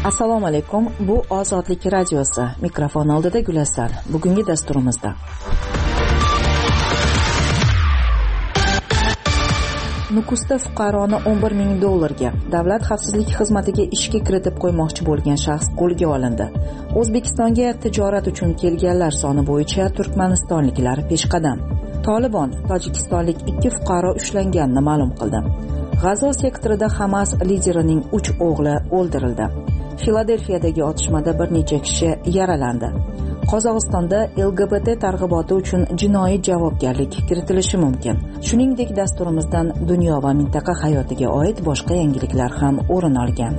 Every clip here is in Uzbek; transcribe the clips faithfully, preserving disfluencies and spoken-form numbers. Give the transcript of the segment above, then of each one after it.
Assalomu alaykum. Bu Ozodlik radiosi. Mikrofon oldida Gulasar. Bugungi dasturimizda Nukusda fuqaroni o'n bir ming dollarga Davlat xavfsizlik xizmatiga ishga kiritib qo'ymoqchi bo'lgan shaxs qo'lga olindi. O'zbekistonga tijorat uchun kelganlar soni bo'yicha turkmanistonliklar peshqadam. Tolibon tojikistonlik ikki fuqaro ushlanganini ma'lum qildi. G'azo sektorida Hamas liderining uch o'g'li o'ldirildi. Filadelfiyadagi otishmada bir necha kishi yaralandi. Qozog'istonda L G B T targ'iboti uchun jinoiy javobgarlik kiritilishi mumkin. Shuningdek, dasturimizdan dunyo va mintaqa hayotiga oid boshqa yangiliklar ham o'rin olgan.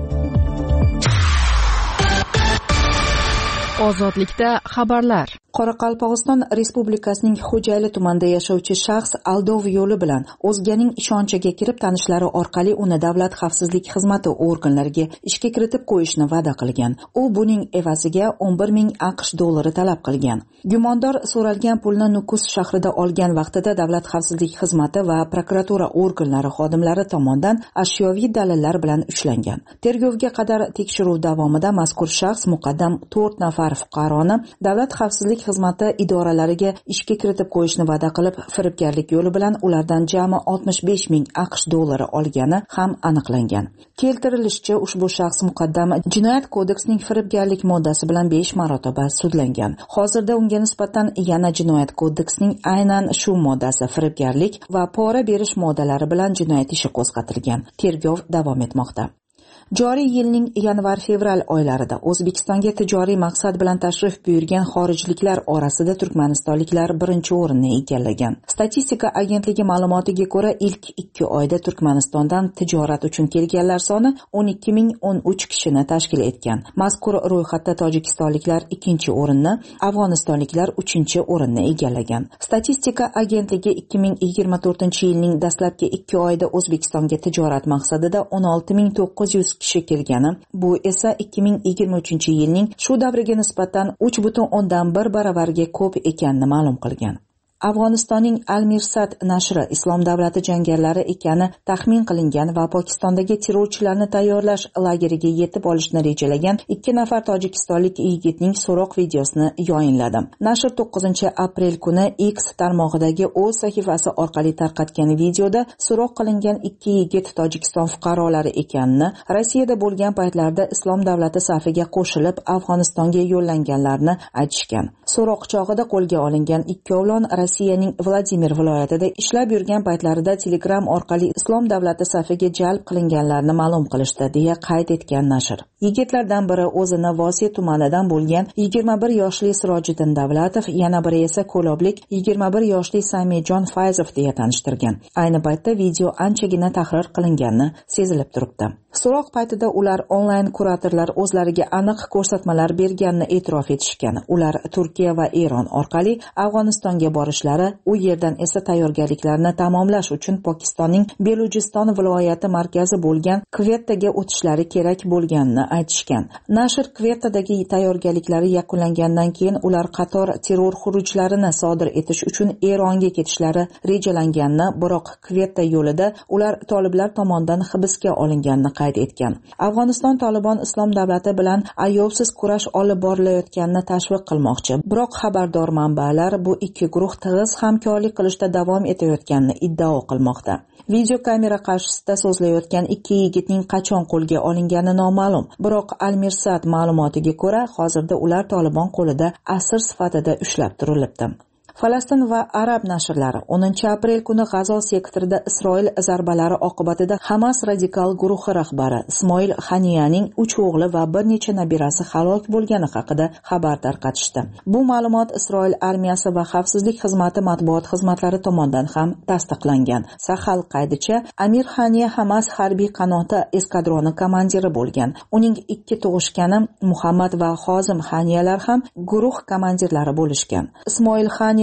Ozodlikda xabarlar. Qoraqalpog'iston Respublikasining Xo'jayli tumanida yashovchi shaxs aldov yo'li bilan o'zganing ishonchiga kirib, tanishlari orqali uni Davlat xavfsizlik xizmati organlariga ishga kiritib qo'yishni va'da qilgan. U buning evaziga o'n bir ming AQSh dollari talab qilgan. Gumondor so'ralgan pulni Nukus shahrida olgan vaqtida Davlat xavfsizlik xizmati va prokuratura organlari xodimlari tomonidan ashyoviy dalillar bilan ushlangan. Tergovga qadar tekshiruv davomida mazkur shaxs muqaddam to'rt nafar fuqaroni Davlat xavfsizlik xizmati idoralariga ishga kiritib qo'yishni va'da qilib, firibgarlik yo'li bilan ulardan jami oltmish besh ming AQSh dollari olgani ham aniqlangan. Keltirilishicha, ushbu shaxs muqaddam Jinoyat kodeksining firibgarlik moddasi bilan besh marotaba sudlangan. Hozirda unga nisbatan yana Jinoyat kodeksining aynan shu moddasi firibgarlik va pora berish moddalari bilan jinoyat ishi qo'zg'atilgan. Tergov davom etmoqda. Joriy yilning yanvar-fevral oylarida O'zbekistonga tijoriy maqsad bilan tashrif buyurgan xorijliklar orasida turkmanistonliklar birinchi o'rinni egallagan. Statistika agentligi ma'lumotiga ko'ra, ilk ikki oyda Turkmanistondan tijorat uchun kelganlar soni o'n ikki ming o'n uch kishini tashkil etgan. Mazkur ro'yxatda tojikistonliklar ikkinchi o'rinni, afg'onistonliklar uchinchi o'rinni egallagan. Statistika agentligi ikki ming yigirma to'rtinchi yilning dastlabki ikki oyida O'zbekistonga tijorat maqsadida o'n olti ming to'qqiz yuz kishi kelgani, bu esa ikki ming yigirma uchinchi yilning shu davriga nisbatan uch butun o'ndan bir baravarga ko'p ekanini ma'lum qilgan. Afg'onistonning Al-Mirsad nashri Islom davlati jangarilari ekani taxmin qilingan va Pokistondagi terrorchilarni tayyorlash lageriga yetib olishni rejalagan ikki nafar tojikistonlik yigitning so'roq videosini yayinladi. Nashr to'qqizinchi aprel kuni X tarmog'idagi o'z sahifasi orqali tarqatgan videoda so'roq qilingan ikki yigit Tojikiston fuqarolari ekanini, Rossiyada bo'lgan paytlarda Islom davlati safiga qo'shilib Afg'onistonga yo'llanganlarni aytishgan. So'roq chog'ida qo'lga olingan ikkovlon Rossiyaning Vladimir viloyatida ishlab yurgan paytlarida Telegram orqali Islom davlati safiga jalb qilinganlarni ma'lum qilishdi, deya qayd etgan nashr. Yigitlardan biri o'zini Vosiy tumanidan bo'lgan yigirma bir yoshli Sirojiddin Davlatov, yana biri esa Ko'loblik yigirma bir yoshli Samijon Fayzov deya tanishtirgan. Ayni paytda video anchagina tahrir qilingani sezilib turibdi. So'roq paytida ular onlayn kuratorlar o'zlariga aniq ko'rsatmalar berganini e'tirof etishgan. Ular Turkiya va Eron orqali Afg'onistonga borishlari, u yerdan esa tayyorgarliklarni tamomlash uchun Pokistonning Belujiston viloyati markazi bo'lgan Kvettaga o'tishlari kerak bo'lganini aytishgan. Nashr Kvettadagi tayyorgarliklari yakunlangandan keyin ular qator terror xurujlarini sodir etish uchun Eronga ketishlari rejalanganini, biroq Kvetta yo'lida ular toliblar tomonidan hibsga olinganini qayd etgan. Afg'oniston Tolibon Islom davlati bilan ayovsiz kurash olib borilayotganini tashviq qilmoqchi. Biroq xabardor manbalar bu ikki guruh tig'iz hamkorlik qilishda davom etayotganini iddao qilmoqda. Video kamera qarshisida so'zlayotgan ikki yigitning qachon qo'lga olingani noma'lum. Biroq Al-Mirsad ma'lumotiga ko'ra, hozirda ular Tolibon qo'lida asir sifatida ushlab turilibdi. Falastin va Arab nashrlari o'ninchi aprel kuni G'azo sektorida Isroil zarbalari oqibatida Hamas radikal guruhi rahbari Ismoil Haniyaning uch o'g'li va bir necha nabirasi halok bo'lgani haqida xabar tarqatishdi. Bu ma'lumot Isroil armiyasi va xavfsizlik xizmati matbuot xizmatlari tomonidan ham tasdiqlangan. Sahal qaydicha, Amir Haniya Hamas harbiy qanoti eskadroni komandiri bo'lgan. Uning ikki tug'ishgani Muhammad va Hozim Haniyalar ham guruh komandirlari bo'lishgan. Ismoil Haniya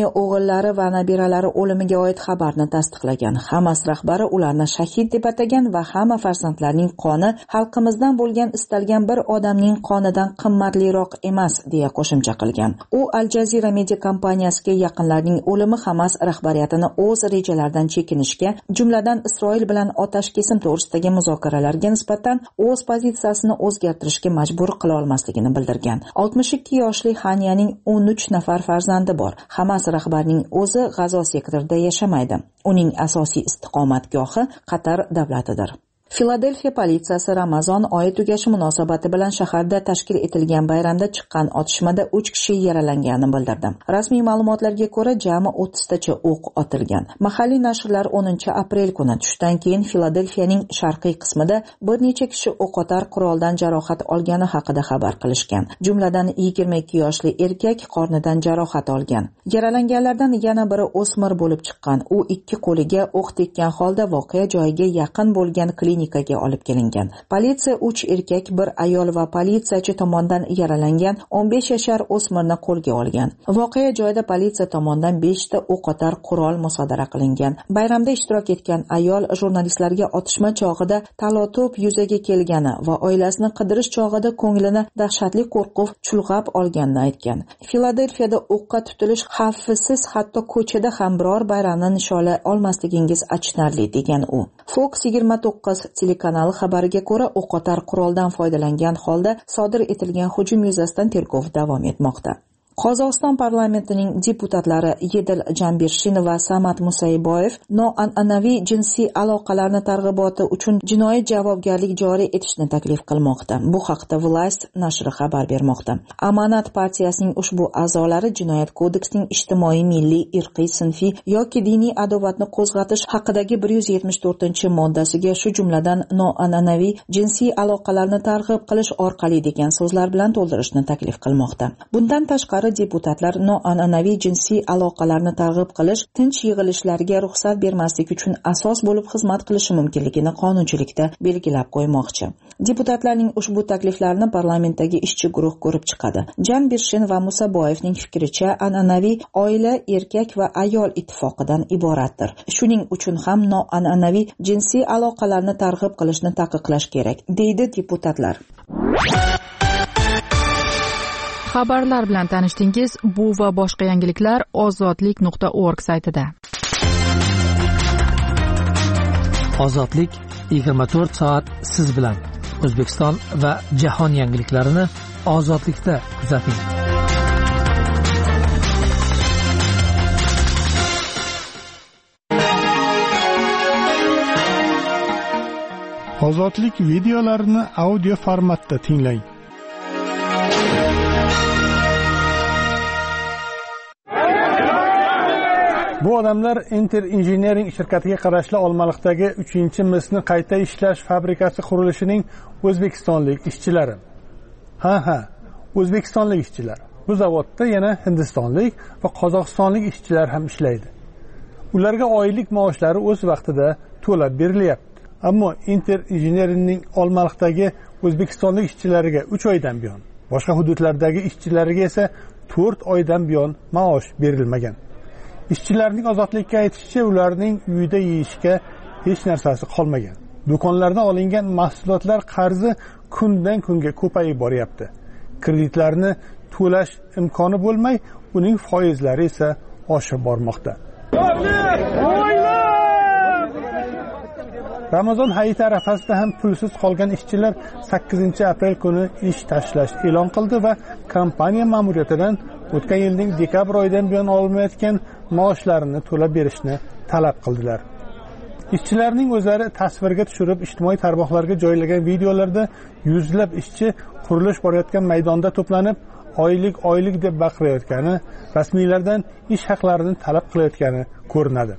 Netanyyaxuning o'g'illari va nabiralari o'limiga oid xabarni tasdiqlagan. Hamas rahbari ularni shahid deb atagan va hamma farzandlarning qoni xalqimizdan bo'lgan istalgan bir odamning qonidan qimmatliroq emas deya qo'shimcha qilgan. U Al Jazeera media kompaniyasiga yaqinlarning o'limi Hamas rahbariyatini o'z rejalaridan chekinishga, jumladan Isroil bilan otash kesim to'g'risidagi muzokaralarga nisbatan o'z pozitsiyasini o'zgartirishga majbur qila olmasligini bildirgan. oltmish ikki yoshli Haniyaning o'n uch nafar farzandi bor. Hamas rahbarining o'zi G'azo sektorida yashamaydi. Uning asosiy istiqomatgohi Qatar davlatidir. Filadelfiya politsiyasi Ramazon oyi tugashi munosabati bilan shaharda tashkil etilgan bayramda chiqqan otishmada uch kishi yaralangani bildirdi. Rasmiy ma'lumotlarga ko'ra, jami o'ttiztacha o'q otilgan. Mahalliy nashrlar o'ninchi aprel kuni tushdan keyin Filadelfiyaning sharqiy qismida bir necha kishi o'qotar quroldan jarohat olgani haqida xabar qilishgan. Jumladan yigirma ikki yoshli erkak qornidan jarohat olgan. Yaralanganlardan yana biri o'smir bo'lib chiqqan. U ikki qo'liga o'q tekkan holda voqea joyiga yaqin bo'lgan klinik ga olib kelingan. Politsiya uch erkak, bir ayol va politsiyachi tomonidan yaralangan o'n besh yashar o'smirni qo'lga olgan. Voqea joyida politsiya tomonidan besh ta o'qotar qurol musodara qilingan. Bayramda ishtirok etgan ayol jurnalistlarga otishma chog'ida talotub yuzaga kelgani va oilasini qidirish chog'ida ko'nglini dahshatli qo'rquv chulg'ab olganini aytgan. Filadelfiyada o'qqa tutilish xavfsiz, hatto ko'chada ham biror bayramni nishonlay olmasligingiz achinarli degan u. Fox yigirma to'qqiz telekanali xabariga ko'ra, o'qotar quroldan foydalangan holda sodir etilgan hujum yuzasidan tergov davom etmoqda. Qozog'iston parlamentining deputatlari Yedil Jambirshin va Samat Musayboyev noan'anaviy jinsiy aloqalarni targ'iboti uchun jinoiy javobgarlik joriy etishni taklif qilmoqda. Bu haqda Vlast nashri xabar bermoqda. Amanat partiyasining ushbu a'zolari Jinoyat kodeksining ijtimoiy, milliy, irqiy, sinfiy yoki diniy adovatni qo'zg'atish haqidagi bir yuz yetmish to'rtinchi moddasiga shu jumladan noan'anaviy jinsiy aloqalarni targ'ib qilish orqali degan so'zlar bilan to'ldirishni taklif qilmoqda. Bundan tashqari deputatlar noan'anaviy jinsiy aloqalarni targ'ib qilish tinch yig'ilishlarga ruxsat bermaslik uchun asos bo'lib xizmat qilishi mumkinligini qonunchilikda belgilab qo'ymoqchi. Deputatlarning ushbu takliflarini parlamentdagi ishchi guruh ko'rib chiqadi. Jambirshin va Musaboyevning fikricha, an'anaviy oila erkak va ayol ittifoqidan iboratdir. Shuning uchun ham noan'anaviy jinsiy aloqalarni targ'ib qilishni taqiqlash kerak, deydi deputatlar. Xabarlar bilan tanishdingiz. Bu va boshqa yangiliklar ozodlik nuqta org saytida. Ozodlik yigirma to'rt soat siz bilan. O'zbekiston va jahon yangiliklarini ozodlikda kuzating. Ozodlik videolarini audio formatda tinglang. Bu odamlar Inter Engineering shirkatiga qarashli Olmaliqdagi uchinchi misni qayta ishlash fabrikasi qurilishining o'zbekistonlik ishchilari. Ha ha, o'zbekistonlik ishchilar. Bu zavodda yana hindistonlik va qozog'istonlik ishchilar ham ishlaydi. Ularga oylik maoshlari o'z vaqtida to'lab berilyapti. Ammo Inter Engineeringning Olmaliqdagi o'zbekistonlik ishchilariga uch oydan buyon, boshqa hududlardagi ishchilariga esa to'rt oydan buyon maosh berilmagan. Ishchilarning ozodlikka aytishicha, ularning uyida yeyishga hech narsasi qolmagan. Do'konlardan olingan mahsulotlar qarzi kundan kunga ko'payib boryapti. Kreditlarni to'lash imkoni bo'lmay, uning foizlari esa oshib bormoqda. Ramazon hayiti arafasida ham pulsiz qolgan ishchilar sakkizinchi aprel kuni ish tashlash e'lon qildi va kompaniya ma'muriyatidan o'tgan yilning dekabr oyidan buyon olmayotgan maoshlarini to'lab berishni talab qildilar. Ishchilarning o'zlari tasvirga tushirib ijtimoiy tarmoqlarga joylagan videolarda yuzlab ishchi qurilish borayotgan maydonda to'planib, oylik oylik deb baqirayotgani, rasmiylardan ish haqlarini talab qilayotgani ko'rinadi.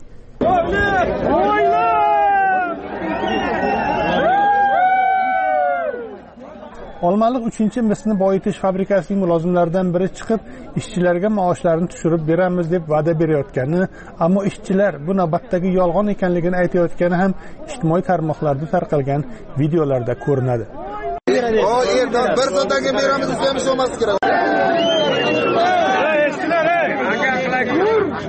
Olmaliq uchinchi misni boyitish fabrikasining mulozimlaridan biri chiqib, ishchilarga maoshlarini tushirib beramiz deb va'da berayotgani, ammo ishchilar bu navbatdagi yolg'on ekanligini aytayotgani ham ijtimoiy tarmoqlarda tarqalgan videolarda ko'rinadi. O yerdan bir so'mga beramiz, desa ham olmas kerak.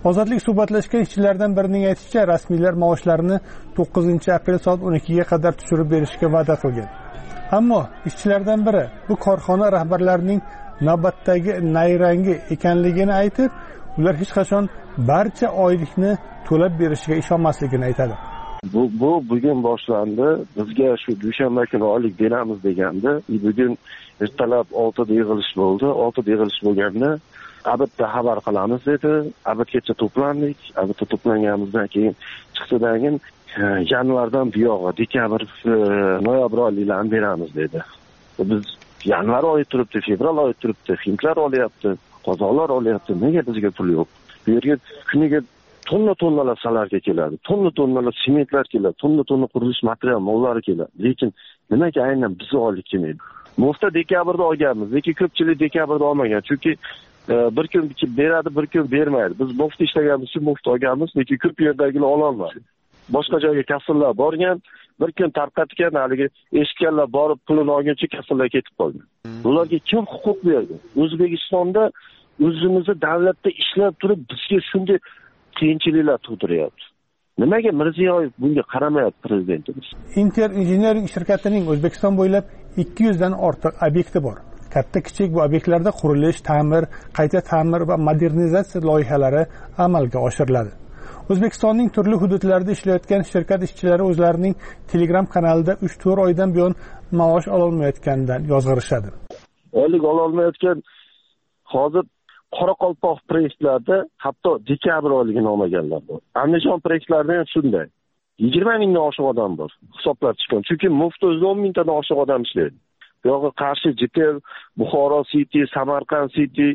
Ozodlik suhbatlashgan ishchilardan birining aytishicha, rasmiylar maoshlarini to'qqizinchi aprel soat o'n ikkiga qadar tushirib berishga va'da qilgan. Ammo ishchilardan biri bu korxona rahbarlarining navbatdagi nayrangi ekanligini aytib, ular hech qachon barcha oylikni to'lab berishiga ishonmasligini aytadi. Bu bu bugun boshlandi. Bizga shu dushanba kuni oylik beramiz degandi. Bugun ertalab oltida yig'ilish bo'ldi. oltida yig'ilish bo'lganda abitda xabar qilamiz dedi. Abitgacha to'plandik. Abitda to'planganimizdan keyin chiqsadan keyin yanvardan buyog'i dekabr, noyabr oyliklarini beramiz dedi. Biz yanvar oyi turibdi, fevral oyi turibdi, hindlar olyapti, qozoqlar olyapti. Nega bizga pul yo'q? Bu yerga kuniga tonna tonnalar salarga keladi, tonna tonnalar sementlar keladi, tonna tonna qurilish material mollari keladi. Lekin nimaga aynan bizni oylik kelmaydi? Mufta dekabrda olganmiz, lekin ko'pchilik dekabrda olmagan. Chunki bir kun beradi, bir kun bermaydi. Biz mufta ishlaganimiz uchun mufta olganmiz, lekin ko'p yerdagilar ola olmadi. Boshqa joyga kassalar borgan, bir kun tarqatgan, haligi eshitganlar borib pulini olguncha kassalar ketib qolgan. Ularga kim huquq berdi? O'zbekistonda o'zimizni davlatda ishlab turib bizga shunday qiyinchiliklar tug'diryapti. Nimaga Mirziyoyev bunga qaramayapti prezidentimiz? Inter Engineering shirkatining O'zbekiston bo'ylab ikki yuz dan ortiq obyekti bor. Katta-kichik bu obyektlarda qurilish, ta'mir, qayta ta'mir va modernizatsiya loyihalari amalga oshiriladi. O'zbekistonning turli hududlarida ishlayotgan shirkat ishchilari o'zlarining Telegram kanalida uch to'rt oydan buyon maosh olol olmayotganidan yozg'irishadi. Oylik olol olmayotgan hozir Qoraqalpoq prekslarida hatto dekabr oyligini olmaganlar bor. Andijon prekslarida ham shunday. yigirma mingdan oshiq odam bor. Hisoblab chiqqan. Chunki mufta o'zida o'n mingtadan oshiq odam ishlaydi. Bu yoqda Qarshi, Jitel, Buxoro City, Samarqand City,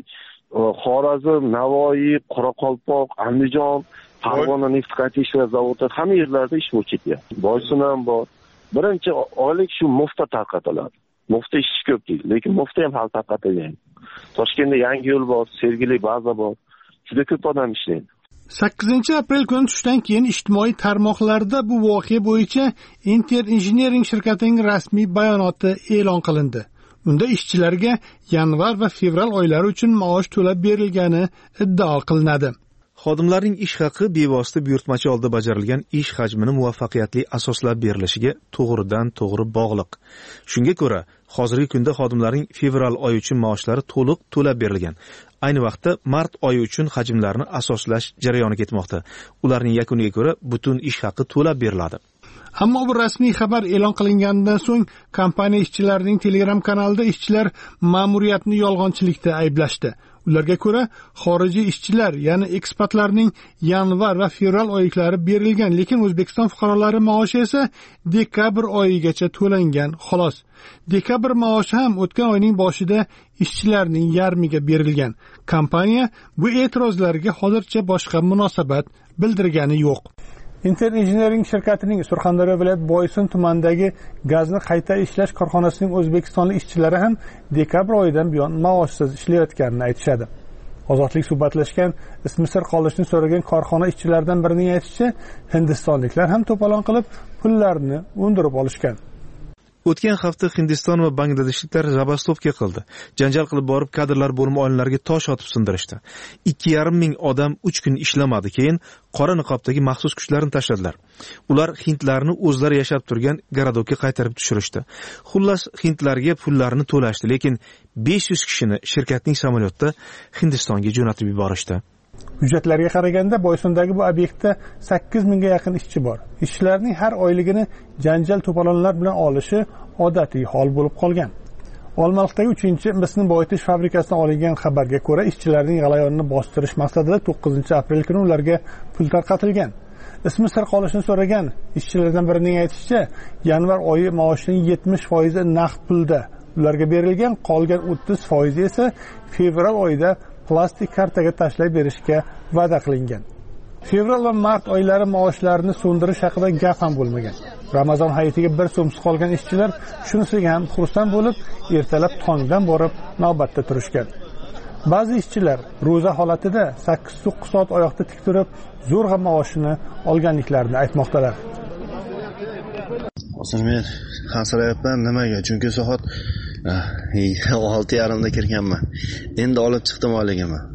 Xorazm, Navoiy, Qoraqalpoq, Andijon, Farg'ona neft qayta ishlash zavodi hamma yerlarda ish bo'lib ketyapti. Boysun ham bor. Birinchi oylik shu mufta tarqatiladi. Mufta ish ko'p deydi, lekin mufta ham hal tarqatilgan. Toshkentda yangi yo'l bor, Sergeli baza bor. Juda ko'p odam ishlaydi. sakkizinchi aprel kuni tushdan keyin ijtimoiy tarmoqlarda bu voqea bo'yicha Inter Engineering shirkatining rasmiy bayonoti e'lon qilindi. Unda ishchilarga yanvar va fevral oylari uchun maosh to'lab berilgani iddao qilinadi. Xodimlarning ish haqi bevosita buyurtmachi oldida bajarilgan ish hajmini muvaffaqiyatli asoslab berilishiga to'g'ridan to'g'ri bog'liq. Shunga ko'ra, hozirgi kunda xodimlarning fevral oyi uchun maoshlari to'liq to'lab berilgan. Ayni vaqtda mart oyi uchun hajmlarni asoslash jarayoni ketmoqda. Ularning yakuniga ko'ra butun ish haqi to'lab beriladi. Ammo bu rasmiy xabar e'lon qilinganidan so'ng kompaniya ishchilarining Telegram kanalida ishchilar ma'muriyatni yolg'onchilikda ayblashdi. Ularga ko'ra, xorijiy ishchilar, ya'ni ekspatlarning yanvar va fevral oyliklari berilgan, lekin O'zbekiston fuqarolari maoshi esa dekabr oyigacha to'langan, xolos. Dekabr maoshi ham o'tgan oyning boshida ishchilarning yarmiga berilgan. Kompaniya bu e'tirozlarga hozircha boshqa munosabat bildirgani yo'q. Inter Engineering shirkatining Surxondaryo viloyat Boysun tumanidagi gazni qayta ishlash korxonasining o'zbekistonlik ishchilari ham dekabr oyidan buyon maoshsiz ishlayotganini aytishadi. Ozodlik suhbatlashgan ismi sir qolishni so'ragan korxona ishchilaridan birining aytishicha, hindistonliklar ham to'polon qilib pullarni undirib olishgan. O'tgan hafta Hindiston va Bangladeshliklar zabastovka qildi. Janjal qilib borib kadrlar bo'limi oynalariga tosh otib sindirishdi. ikki yarim ming odam uch kun ishlamadi, keyin qora niqobdagi maxsus kuchlarni tashladilar. Ular hindlarni o'zlari yashab turgan garadokka qaytarib tushirishdi. Xullas, hindlarga pullarini to'lashdi, lekin besh yuz kishini shirkatning samolyotda Hindistonga jo'natib yuborishdi. Hujjatlarga qaraganda Boysundagi bu obyektda sakkiz mingga yaqin ishchi bor. Ishchilarning har oyligini janjal to'polonlar bilan olishi odatiy hol bo'lib qolgan. Olmaliqdagi uchinchi misni boyitish fabrikasidan olingan xabarga ko'ra, ishchilarning g'alayonini bostirish maqsadida to'qqizinchi aprel kuni ularga pul tarqatilgan. Ismi sir qolishini so'ragan ishchilardan birining aytishicha, yanvar oyi maoshining yetmish foizi naqd pulda ularga berilgan, qolgan o'ttiz foizi esa fevral oyida plastik kartaga tashlab berishga va'da qilingan. Fevral va mart oylari maoshlarini so'ndirish haqida gap ham bo'lmagan. Ramazon hayitiga bir so'msiz qolgan ishchilar shunisiga ham xursand bo'lib, ertalab tongdan borib navbatda turishgan. Ba'zi ishchilar ro'za holatida sakkiz to'qqiz soat oyoqda tik turib, zo'rg'a maoshini olganliklarini aytmoqdalar. Hozir men hansirayapman, nimaga? Chunki soat olti yarim da kirganman. Endi olib chiqdim oyligimni.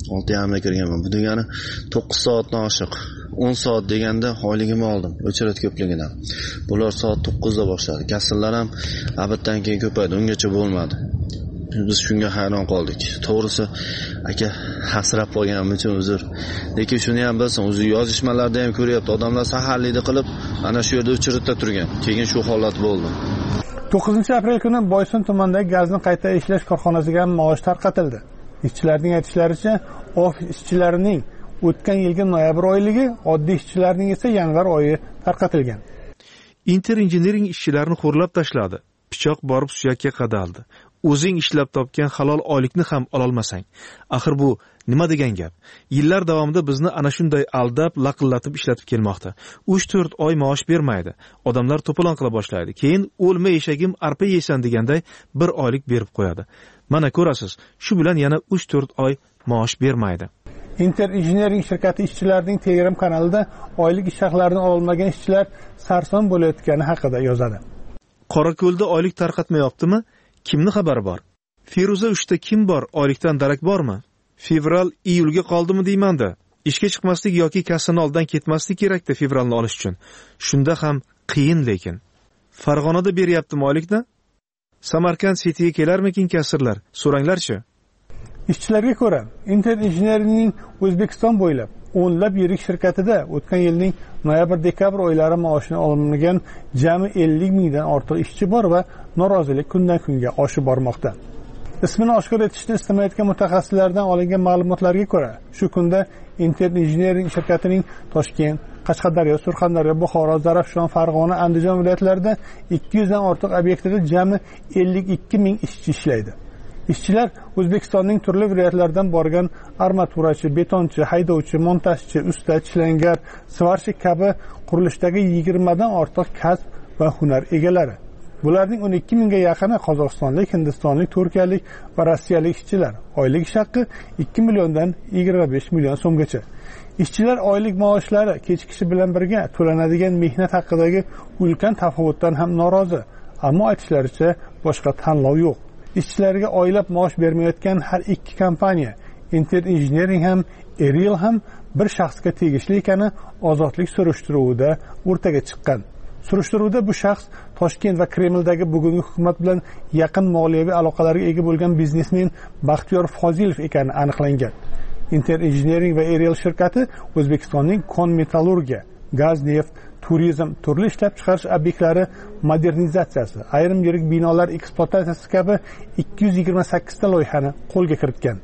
olti yarimda kirganman. Bu degani to'qqiz soatdan oshiq. o'n soat deganda oyligimni oldim, o'chirat ko'pligidan. Bular soat to'qqizda boshladi. Kassalar ham abaddan keyin ko'paydi, ungacha bo'lmadi. Biz shunga hayron qoldik. To'g'risi, aka hasrab qolganim uchun uzr. Lekin shuni ham bilsin, o'zi yozishmalarda ham ko'ryapti. Odamlar saharlikda qilib, ana shu yerda o'chiratda turgan. Keyin shu holat bo'ldi. to'qqizinchi aprel kuni Boysun tumanidagi gazni qayta ishlash korxonasiga ham maosh tarqatildi. Ishchilarning aytishlaricha, ofis ishchilarining o'tgan yilgi noyabr oyligi, oddiy ishchilarning esa yanvar oyi tarqatilgan. Inter Engineering ishchilarini xo'rlab tashladi. Pichoq borib suyakka qadaldi. O'zing ishlab topgan halol oylikni ham ololmasang. Axir bu nima degan gap? Yillar davomida bizni ana shunday aldab, laqillatib ishlatib kelmoqda. uch to'rt oy maosh bermaydi. Odamlar to'polon qila boshlaydi. Keyin o'lma eshagim arpa yeysan deganday bir oylik berib qo'yadi. Mana ko'rasiz, shu bilan yana uch to'rt oy maosh bermaydi. Inter Engineering shirkati ishchilarining Telegram kanalida oylik ish haqlarini ololmagan ishchilar sarson bo'layotgani haqida yozadi. Qorako'lda oylik tarqatmayaptimi? Kimni xabari bor? Feruza uchta kim bor? Oylikdan darak bormi? Fevral iyulga qoldimi deymanda. Ishga chiqmaslik yoki kassani oldan ketmaslik kerakda fevralni olish uchun. Shunda ham qiyin lekin. Farg'onada beryaptimi oylikni? Samarqand Cityga kelarmikin kassirlar? So'ranglarchi. Ishchilarga ko'ra, Inter Engineeringning O'zbekiston bo'ylab o'nlab yirik shirkatida o'tgan yilning noyabr-dekabr oylari maoshini olmagan jami ellik mingdan ortiq ishchi bor va norozilik kundan kunga oshib bormoqda. Ismini oshkor etishni istamayotgan mutaxassislardan olingan ma'lumotlarga ko'ra, shu kunda Inter Engineering shirkatining Toshkent, Qashqadaryo, Surxondaryo, Buxoro, Zarafshon, Farg'ona, Andijon viloyatlarida ikki yuzdan ortiq obyektida jami ellik ikki ming ishchi ishlaydi. Ishchilar O'zbekistonning turli viloyatlaridan borgan armaturachi, betonchi, haydovchi, montajchi, usta, chilangar, svarchi kabi qurilishdagi yigirmadan ortiq kasb va hunar egalari. Bularning o'n ikki mingga yaqini Qozog'istonlik, Hindistonlik, Turkiyalik va Rossiyalik ishchilar. Oylik ish haqi ikki milliondan yigirma besh million so'mgacha. Ishchilar oylik maoshlari kechikishi bilan birga to'lanadigan mehnat haqidagi ulkan tafovutdan ham norozi. Ammo aytishlaricha boshqa tanlov yo'q. Ishchilarga oylab maosh bermayotgan har ikki kompaniya, Inter Engineering ham, Ariel ham bir shaxsga tegishli ekani ozodlik surishtiruvida o'rtaga chiqqan. Surishtiruvda bu shaxs Toshkent va Kremldagi bugungi hukumat bilan yaqin moliyaviy aloqalarga ega bo'lgan biznesmen Baxtiyor Fozilov ekani aniqlangan. Inter Engineering va Ariel shirkati O'zbekistonning kon metallurgiya, gaz, neft, turizm, turli ishlab chiqarish obyektlari modernizatsiyasi, ayrim yirik binolar ekspluatatsiyasi kabi ikki yuz yigirma sakkiz ta loyihani qo'lga kiritgan.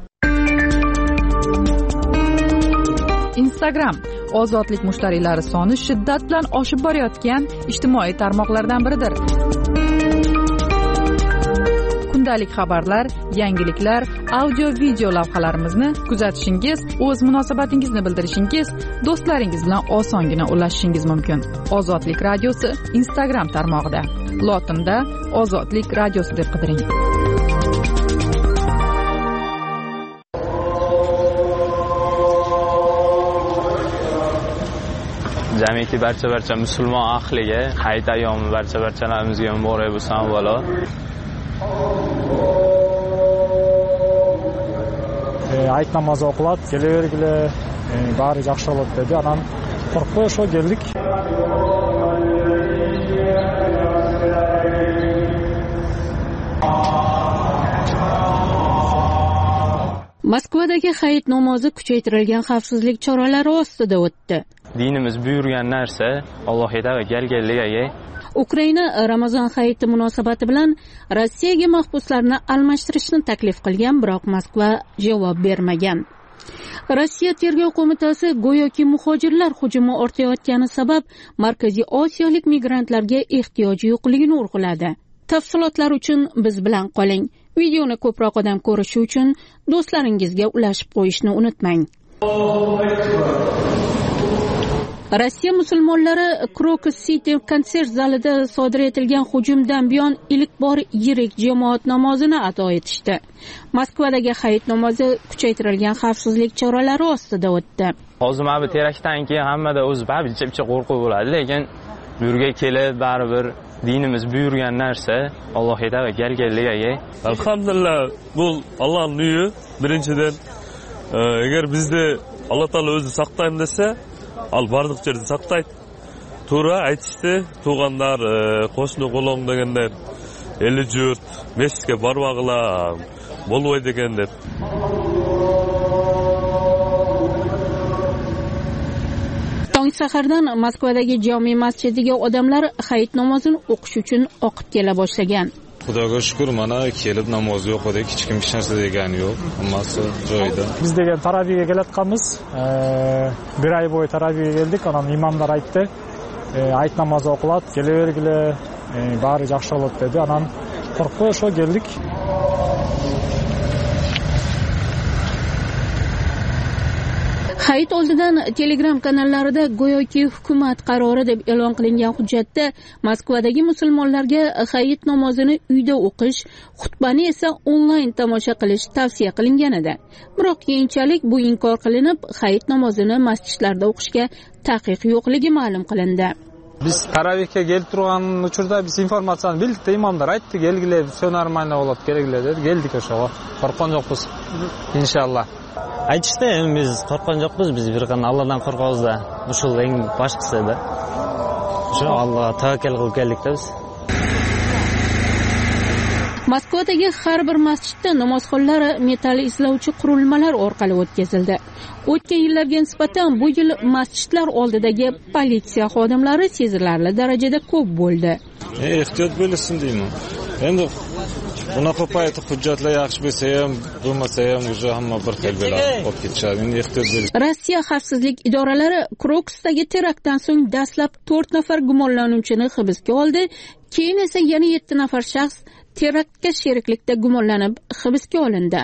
Instagram ozodlik mushtariylari soni shiddat bilan oshib borayotgan ijtimoiy tarmoqlardan biridir. Kundalik xabarlar, yangiliklar, audio-video lavhalarimizni kuzatishingiz, o'z munosabatingizni bildirishingiz, do'stlaringiz bilan osongina ulashishingiz mumkin. Ozodlik radiosi Instagram tarmog'ida. Lotinda Ozodlik radiosi deb qidiring. Jamiki barcha-barcha musulmon ahliga hayit ayyomi barcha-barchalarimizga muborak bo'lsin avvalo. Hayit namozi o'qilib, kelavergilar, bari yaxshi bo'ladi dedi. Adam qo'rqib shu keldik. Moskvadagi hayit namozi kuchaytirilgan xavfsizlik choralari ostida o'tdi. Dinimiz buyurgan narsa Allohga tavakkalga. Ukraina Ramazon hayiti munosabati bilan Rossiyaga mahbuslarni almashtirishni taklif qilgan, biroq Moskva javob bermagan. Rossiya tergov qo'mitasi go'yoki muhojirlar hujumi ortayotgani sabab Markaziy Osiyolik migrantlarga ehtiyoji yo'qligini urg'uladi. Tafsilotlar uchun biz bilan qoling. Videoni ko'proq odam ko'rishi uchun do'stlaringizga ulashib qo'yishni unutmang. Rossiya musulmonlari Crocus City konsert zalida sodir etilgan hujumdan buyon ilk bor yirik jamoat namozini ado etishdi. Moskvadagi hayit namozi kuchaytirilgan xavfsizlik choralari ostida o'tdi. Hozir mana bu teraktdan keyin hammada o'zi barcha qo'rquv bo'ladi, lekin bu yerga kelib baribir dinimiz buyurgan narsa Allohga tavakkalga. Alhamdulillah, bu Allohning uyi. Birinchidan agar bizda Alloh taolo o'zi saqlayman desa, al barliq yerda saqlaydi. To'g'ri aytishdi, tug'anlar, qo'shni qo'lon deganlar, eli jurt, mesjidga bormag'lar, bo'lmay degan deb. Tong sahardan Moskvadagi jome masjidiga odamlar hayit namozini o'qish uchun oqib kela boshlagan. Xudoga shukr, mana kelib namoz yo'q edi, hech kim hech narsa degani yo'q, hammasi joyida. Biz degan taraviyga kelayotganmiz, bir oy bo'yi taraviyga keldik, ana imomlar aytdi, hayit namozi o'qiladi, kelavergile, bari yaxshi bo'ladi dedi. Anan qo'rqib o'sha keldik. Hayit oldidan Telegram kanallarida go'yoki hukumat qarori deb e'lon qilingan hujjatda Moskvadagi musulmonlarga hayit namozini uyda o'qish, xutbani esa onlayn tomosha qilish tavsiya qilingan edi. Biroq keyinchalik bu inkor qilinib, hayit namozini masjidlarda o'qishga taqiq yo'qligi ma'lum qilindi. Biz taravihga kelib turgan uchurda biz informatsiyani bildik, imomlar aytdi, kelgile, все нормально bo'ladi, kerakli dedi. Keldik o'shaga. Qo'rqon yo'qmiz. Inshaalloh. Aytishdi, biz qo'rqon yo'qmiz, biz bir qanday Allohdan qo'rqamiz-da. Shu eng boshqisi edi. Shu Allohga tavakkal qilib keldik-da biz. Moskvadagi har bir masjidda namozxonlar metall izlovchi qurilmalar orqali o'tkazildi. O'tgan yillarga nisbatan bu yil masjidlar oldidagi politsiya xodimlari sezilarli darajada ko'p bo'ldi. E, ehtiyot bo'lsin deyman. Endi bunaqa paytda hujjatlar yaxshi bo'lsa ham, bo'lmasa ham o'zi hamma bir xil bo'ladi, olib ketishadi. Endi ehtiyot bo'ling. Rossiya xavfsizlik idoralari Krokusdagi teraktdan so'ng dastlab to'rt nafar gumonlanuvchini hibsga oldi, keyin esa yana yetti nafar shaxs teraktga sheriklikda gumonlanib hibsga olindi.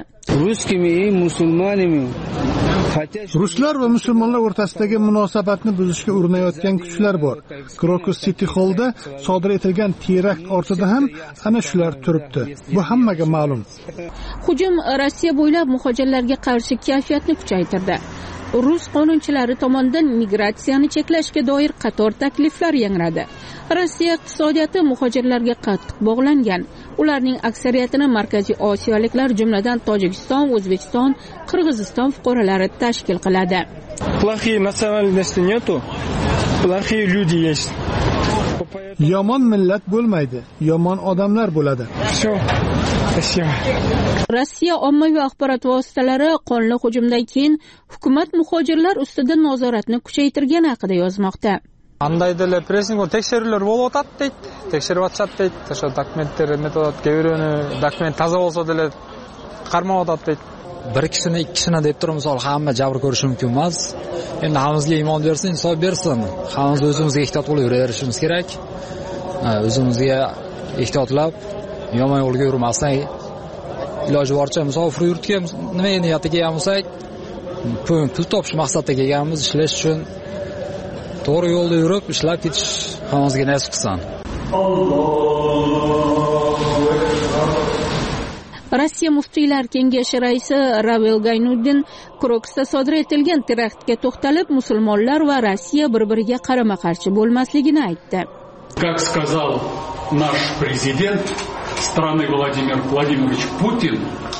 Ruslar va musulmonlar o'rtasidagi munosabatni buzishga urinayotgan kuchlar bor. Krokus City Hallda sodir etilgan terakt ortida ham ana shular turibdi. Bu hammaga ma'lum. Hujum Rossiya bo'ylab muhojirlarga qarshi kayfiyatni kuchaytirdi. Rus qonunchilari tomonidan migratsiyani cheklashga doir qator takliflar yangradi. Rossiya iqtisodiyoti muhojirlarga qattiq bog'langan. Ularning aksariyatini Markaziy Osiyoliklar, jumladan Tojikiston, O'zbekiston, Qirg'iziston fuqarolari tashkil qiladi. Плохие национальности нету, плохие люди есть. Yomon millat bo'lmaydi, yomon odamlar bo'ladi. Всё. Спасибо. Rossiya ommaviy axborot vositalari qonli hujumdan keyin hukumat muhojirlar ustida nazoratni kuchaytirgani haqida yozmoqda. Andayda pressing tekshiruvlar bo'lib o'tadi deydi. Tekshirib o'tadi deydi. O'sha dokumentlar, metod, keviruni, dokument toza bo'lsa da qarmab o'tadi deydi. Bir kishini, ikki kishini deb turib, misol hamma jabr ko'rishi mumkin emas. Endi hammamizga iymon bersin, insof bersin. Hammamiz o'zimizga ehtiyot bo'lib yuraverishimiz kerak. O'zimizga ehtiyotlab, yomon yo'lga yurmasdan, iloji boricha musofir yurtga nima niyatiga kelgan bo'lsak, pul topish maqsadida kelganmiz, ishlash uchun to'g'ri yo'lda yurib, ishlab ketish hammamizga nasib qilsin. Rossiya muftiylar kengashi raisi Ravel Gaynuddin Krokusda sodir etilgan teraktga to'xtalib, musulmonlar va Rossiya bir-biriga qarama-qarshi bo'lmasligini aytdi. Как сказал наш президент страны Владимир Владимирович Путин,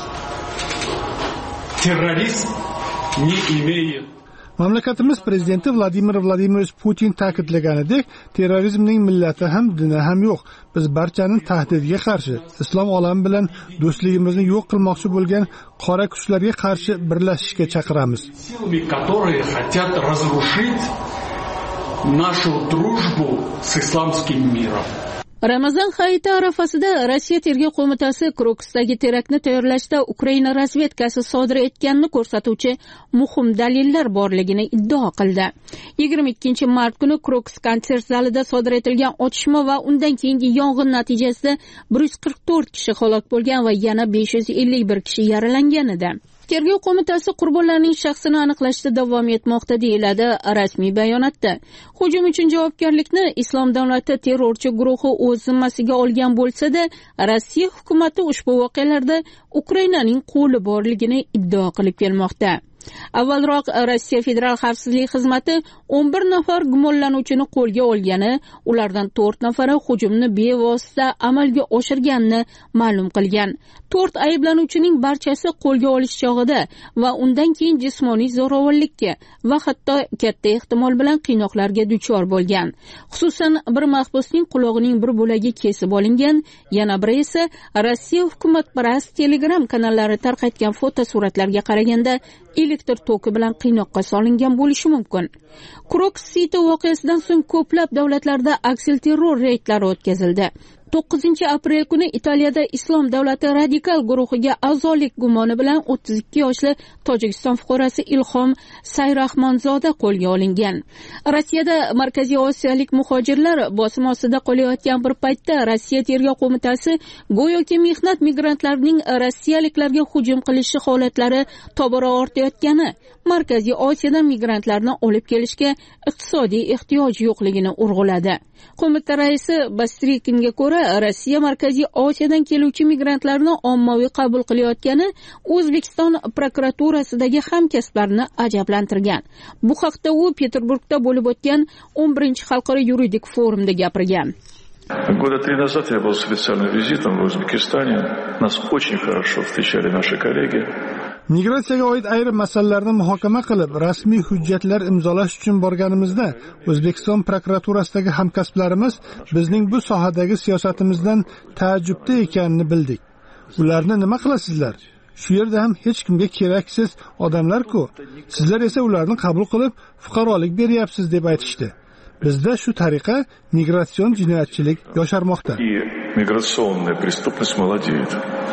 террорист не имеет. Mamlakatimiz prezidenti Vladimir Vladimirovich Putin ta'kidlaganidek, terrorizmning millati ham, dini ham yo'q. Biz barchaning tahdidiga qarshi, islom olami bilan do'stligimizni yo'q qilmoqchi bo'lgan qora kuchlarga qarshi birlashishga chaqiramiz. Силами, которые хотят разрушить нашу дружбу с исламским миром. Ramazon hayiti arafasida Rossiya tergov qo'mitasi Krokusdagi teraktni tayyorlashda Ukraina razvedkasi sodir etganini ko'rsatuvchi muhim dalillar borligini iddao qildi. yigirma ikkinchi mart kuni Krokus konsert zalida sodir etilgan otishma va undan keyingi yong'in natijasida bir yuz qirq to'rt kishi halok bo'lgan va yana besh yuz ellik bir kishi yaralangan edi. Tergov qo'mitasi qurbonlarning shaxsini aniqlashda davom etmoqda deyiladi rasmiy bayonotda. Hujum uchun javobgarlikni Islom davlati terrorchi guruhi o'z zimmasiga olgan bo'lsa-da, Rossiya hukumatı ushbu voqealarda Ukrainaning qo'li borligini iddao qilib kelmoqda. Avvalroq Rossiya Federal xavfsizlik xizmati o'n bir nafar gumonlanuvchini qo'lga olgani, ulardan to'rt nafari hujumni bevosita amalga oshirganini ma'lum qilgan. to'rt ayblanuvchining barchasi qo'lga olish chog'ida va undan keyin jismoniy zo'ravonlikka va hatto katta ehtimol bilan qiynoqlarga duchor bo'lgan. Xususan, bir mahbusning qulog'ining bir bo'lagi kesib olingan, yana biri esa Rossiya hukumatparast Telegram kanallari tarqatgan fotosuratlarga qaraganda elektr toki bilan qiynoqqa solingan bo'lishi mumkin. Krok City voqeasidan so'ng ko'plab davlatlarda aksilterror reydlari o'tkazildi. to'qqizinchi aprel kuni Italiyada Islom davlati radikal guruhiga a'zolik gumoni bilan o'ttiz ikki yoshli Tojikiston fuqarosi Ilhom Sayrahmonzoda qo'lga olingan. Rossiyada Markaziy Osiyolik muhojirlar bosim ostida qolayotgan bir paytda Rossiya tergov qo'mitasi go'yoki mehnat migrantlarining rossiyaliklarga hujum qilishi holatlari tobora ortayotgani, Markaziy Osiyodan migrantlarni olib kelishga iqtisodiy ehtiyoj yo'qligini urg'uladi. Qo'mita raisi Bastrikinga ko'ra, Rossiya Markaziy Osiyodan keluvchi migrantlarni ommaviy qabul qilayotgani O'zbekiston prokuraturasidagi hamkasblarni ajablantirgan. Bu haqda u Peterburgda bo'lib o'tgan o'n birinchi xalqaro yuridik forumda gapirgan. Года три назад я был специальным визитом в Узбекистане. Нас очень хорошо встречали наши коллеги. Migratsiyaga oid ayrim masalalarni muhokama qilib, rasmiy hujjatlar imzolash uchun borganimizda, O'zbekiston prokuraturasidagi hamkasblarimiz bizning bu sohadagi siyosatimizdan taajjubda ekanini bildik. Ularni nima qilasizlar? Shu yerda ham hech kimga keraksiz odamlar-ku. Sizlar esa ularni qabul qilib, fuqarolik beryapsiz deb aytishdi. Bizda shu tariqa migratsion jinoyatchilik yosharmoqda. Migratsionная преступность молодеет.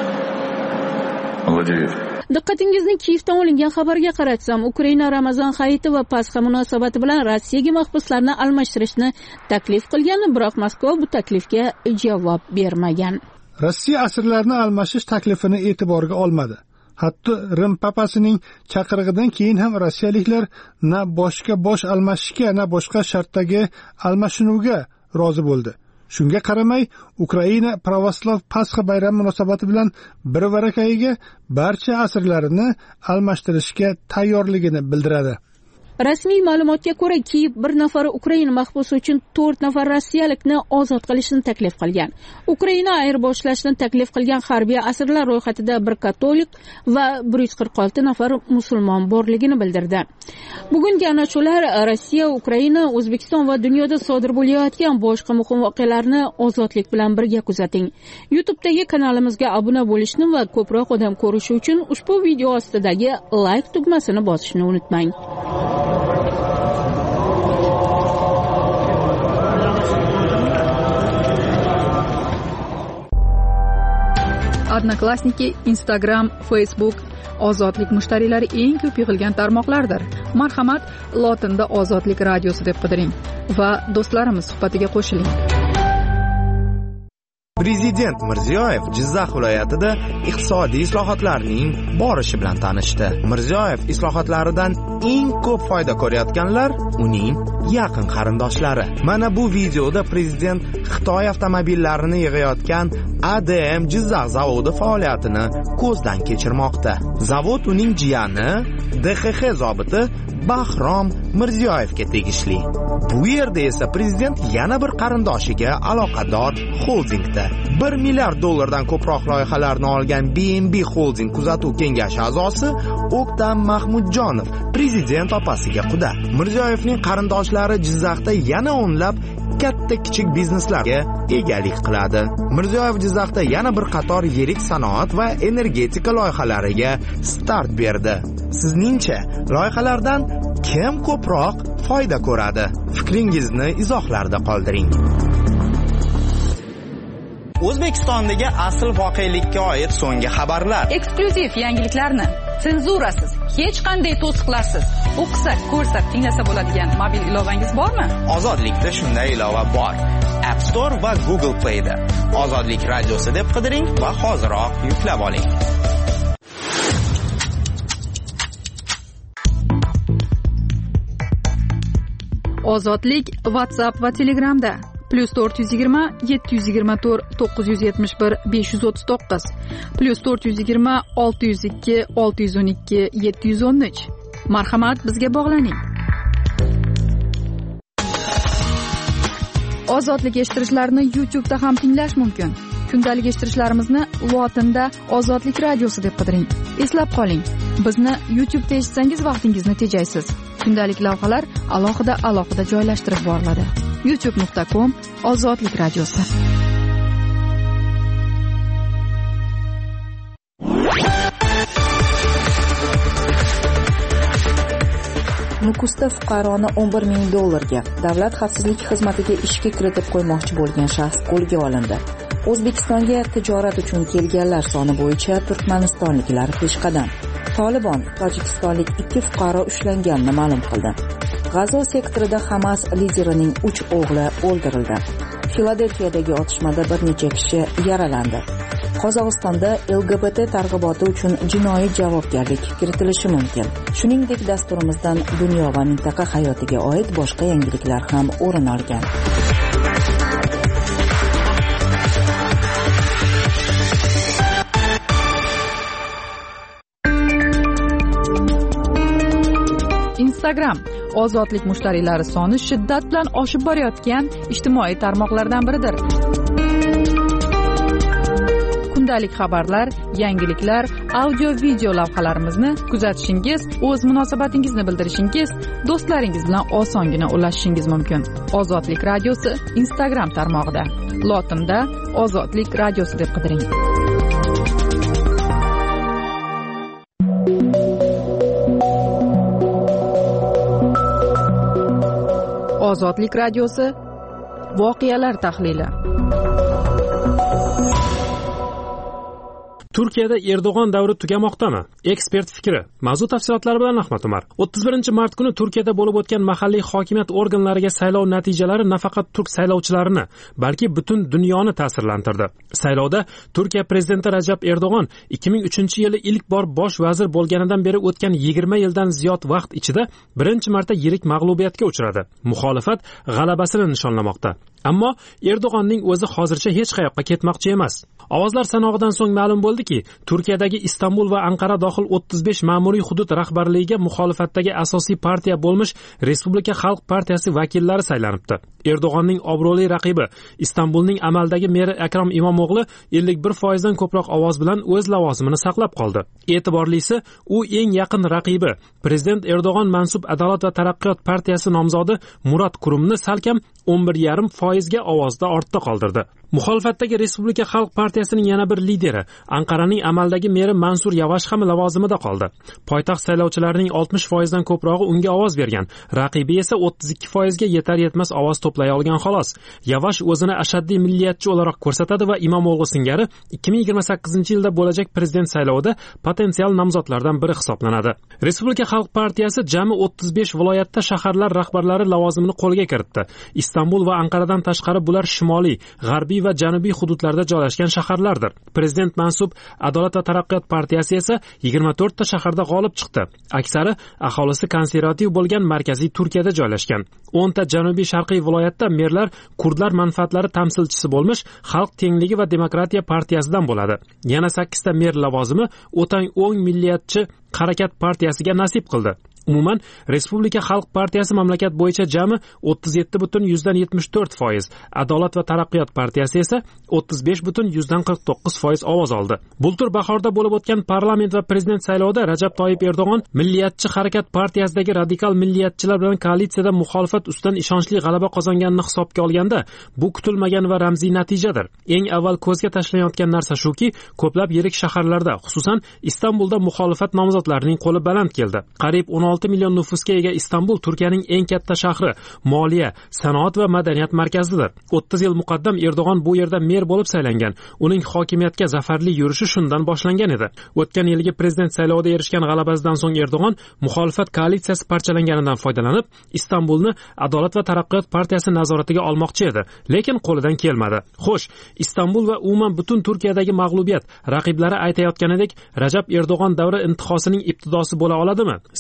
Молодеет. Diqqatingizni Kiyevdan olingan xabarga qaratsam, Ukraina Ramazon hayiti va Pasxa munosabati bilan Rossiyaga mahbuslarni almashtirishni taklif qilgan, biroq Moskva bu taklifga javob bermagan. Rossiya asirlarni almashish taklifini e'tiborga olmadi. Hatto Rim papasining chaqirig'idan keyin ham rossiyaliklar na boshqa bosh almashishga, na boshqa shartdagi almashinuvga rozi bo'ldi. Shunga qaramay, Ukraina Pravoslav Pasxa bayrami munosabati bilan bir varakayiga barcha asirlarini almashtirishga tayyorligini bildiradi. Rasmiy ma'lumotga ko'ra, Kiyev bir nafar Ukraina mahbusi uchun to'rt nafar rossiyalikni ozod qilishni taklif qilgan. Ukraina ayirboshlashni taklif qilgan harbiy asirlar ro'yxatida bir katolik va bir yuz qirq olti nafar musulmon borligini bildirdi. Bugungi ana shular Rossiya, Ukraina, O'zbekiston va dunyoda sodir bo'layotgan boshqa muhim voqealarni ozodlik bilan birga kuzating. YouTube'dagi kanalimizga obuna bo'lishni va ko'proq odam ko'rishi uchun ushbu video ostidagi like tugmasini bosishni unutmang. Odnoklassniki, Instagram, Facebook ozodlik mushtariylari eng ko'p yig'ilgan tarmoqlardir. Marhamat, lotinda Ozodlik radiosi deb qidiring va do'stlarimiz suhbatiga qo'shiling. Prezident Mirziyoyev Jizzax viloyatida iqtisodiy islohotlarning borishi bilan tanishdi. Mirziyoyev islohotlaridan eng ko'p foyda ko'rayotganlar uning yaqin qarindoshlari. Mana bu videoda prezident Xitoy avtomobillarini yig'ayotgan A D M Jizzax zavodi faoliyatini ko'zdan kechirmoqda. Zavod uning jiyani D X X zobiti Bahrom Mirziyoyevga tegishli. Bu yerda esa prezident yana bir qarindoshiga aloqador xoldingda bir milliard dollardan ko'proq loyihalarni olgan B N B Holding kuzatuv kengashi a'zosi O'ktam Mahmudjonov prezident opasiga quda. Mirziyoyevning qarindoshlari Jizzaxda yana o'nlab katta kichik bizneslarga egalik qiladi. Mirziyoyev Jizzaxda yana bir qator yirik sanoat va energetika loyihalariga start berdi. Sizningcha, loyihalardan kim ko'proq foyda ko'radi? Fikringizni izohlarda qoldiring. O'zbekistondagi asl voqelikka oid so'nggi xabarlar. Eksklyuziv yangiliklarni senzurasiz, hech qanday to'siqlarsiz o'qisak, ko'rsak, tinglasa bo'ladigan mobil ilovangiz bormi? Ozodlikda shunday ilova bor. App Store va Google Play da Ozodlik radiosi deb qidiring va hoziroq yuklab oling. Ozodlik WhatsApp va Telegramda. plyus to'rt yuz yigirma yetti yuz yigirma to'rt to'qqiz yuz yetmish bir besh yuz o'ttiz to'qqiz plyus to'rt yuz yigirma olti yuz ikki olti yuz o'n ikki yetti yuz o'n uch. Marhamat, bizga bog'laning. Ozodlik eshittirishlarni YouTube'da ham tinglash mumkin. Kundalik eshittirishlarimizni lotinda Ozodlik radiosi deb qidiring. Eslab qoling, bizni YouTube'da eshitsangiz vaqtingizni tejaysiz. Kundalik lavhalar alohida alohida joylashtirib boriladi. youtube nuqta com Ozodlik radiosi. Nukusda fuqaroni o'n bir ming dollarga davlat xavfsizlik xizmatiga ishga kiritib qo'ymoqchi bo'lgan shaxs qo'lga olindi. O'zbekistonga tijorat uchun kelganlar soni bo'yicha turkmanistonliklar peshqadam. Tolibon tojikistonlik ikki fuqaro ushlanganini ma'lum qildi. G'azo sektorida Hamas liderining uch o'g'li o'ldirildi. Filadelfiyadagi otishmada bir necha kishi yaralandi. Qozog'istonda L G B T targ'iboti uchun jinoiy javobgarlik kiritilishi mumkin. Shuningdek, dasturimizdan dunyo va mintaqa hayotiga oid boshqa yangiliklar ham o'rin olgan. Instagram ozodlik mushtariylari soni shiddat bilan oshib borayotgan ijtimoiy tarmoqlardan biridir. Kundalik xabarlar, yangiliklar, audio video lavhalarimizni kuzatishingiz, o'z munosabatingizni bildirishingiz, do'stlaringiz bilan osongina ulashishingiz mumkin. Ozodlik radiosi Instagram tarmog'ida. Lotinda Ozodlik radiosi deb qidiring. Ozodlik radiosi voqealar tahlili. Turkiyada Erdo'g'on davri tugamoqdami? Ekspert fikri. Mavzu tafsilotlari bilan Ahmad Umar. o'ttiz birinchi mart kuni Turkiyada bo'lib o'tgan mahalliy hokimiyat organlariga saylov natijalari nafaqat turk saylovchilarini, balki butun dunyoni ta'sirlantirdi. Saylovda Turkiya prezidenti Rajab Erdo'g'on ikki ming uchinchi yili ilk bor bosh vazir bo'lganidan beri o'tgan yigirma yildan ziyod vaqt ichida birinchi marta yirik mag'lubiyatga uchradi. Muxolifat g'alabasini nishonlamoqda. Ammo Erdo'g'onning o'zi hozircha hech qayoqqa ketmoqchi emas. Ovozlar sanog'idan so'ng ma'lum bo'ldiki, Turkiyadagi Istanbul va Anqara dohil o'ttiz besh ma'muriy hudud rahbarligiga muxolifatdagi asosiy partiya bo'lmish Respublika Xalq partiyasi vakillari saylanibdi. Erdo'g'onning obro'li raqibi Istanbulning amaldagi meri Akrom Imomo'g'li ellik bir foiz dan ko'proq ovoz bilan o'z lavozimini saqlab qoldi. E'tiborlisi, u eng yaqin raqibi prezident Erdo'g'on mansub Adolat va taraqqiyot partiyasi nomzodi Murat Kurumni salkam o'n bir yarim foizga ovozda ortda qoldirdi. Muxolifatdagi Respublika Xalq partiyasining yana bir lideri Anqaraning amaldagi meri Mansur Yavash ham lavozimida qoldi. Poytaxt saylovchilarining oltmish foiz dan ko'prog'i unga ovoz bergan. Raqibi esa o'ttiz ikki foizga yetar yetmas ovoz to'play olgan xolos. Yavash o'zini ashaddiy milliyatchi o'laroq ko'rsatadi va Imomo'g'li singari ikki ming yigirma sakkizinchi yilda bo'lajak prezident saylovida potensial nomzodlardan biri hisoblanadi. Respublika Xalq partiyasi jami o'ttiz besh viloyatda shaharlar rahbarlari lavozimini qo'lga kiritdi. Istanbul va Anqaradan tashqari bular shimoliy, g'arbiy va janubiy hududlarda joylashgan shaharlardir. Prezident mansub Adolat va taraqqiyot partiyasi esa yigirma to'rtta shaharda g'olib chiqdi. Aksari aholisi konservativ bo'lgan markaziy Turkiyada joylashgan. o'nta janubiy sharqiy viloyatda merlar kurdlar manfaatlari tamsilchisi bo'lmish Xalq tengligi va demokratiya partiyasidan bo'ladi. Yana sakkizta mer lavozimi o'tang o'ng milliyatchi harakat partiyasiga nasib qildi. Umuman, Respublika Xalq partiyasi mamlakat bo'yicha jami o'ttiz yetti butun yuzdan yetmish to'rt foiz, Adolat va taraqqiyot partiyasi esa o'ttiz besh butun yuzdan qirq to'qqiz foiz ovoz oldi. Bultur bahorda bo'lib o'tgan parlament va prezident saylovida Rajab Toyyib Erdo'g'on Milliyatchi harakat partiyasidagi radikal milliyatchilar bilan koalitsiyada muxolifat ustidan ishonchli g'alaba qozonganini hisobga olganda, bu kutilmagan va ramziy natijadir. Eng avval ko'zga tashlanayotgan narsa shuki, ko'plab yirik shaharlarda, xususan Istanbulda muxolifat nomzodlarining qo'li baland keldi. Qariyb o'n olti million nufusga ega Istanbul Turkiyaning eng katta shahri, moliya, sanoat va madaniyat markazidir. o'ttiz yil muqaddam Erdo'g'on bu yerda mer bo'lib saylangan. Uning hokimiyatga zafarli yurishi shundan boshlangan edi. O'tgan yilgi prezident saylovida erishgan g'alabasidan so'ng Erdo'g'on muxolifat koalitsiyasi parchalanganidan foydalanib, Istanbulni Adolat va taraqqiyot partiyasi nazoratiga olmoqchi edi, lekin qo'lidan kelmadi. Xo'sh, Istanbul va umuman butun Turkiyadagi mag'lubiyat raqiblari aytayotganidek Rajab Erdo'g'on davri intihosining ibtidosi bo'la oladimi? Siyosat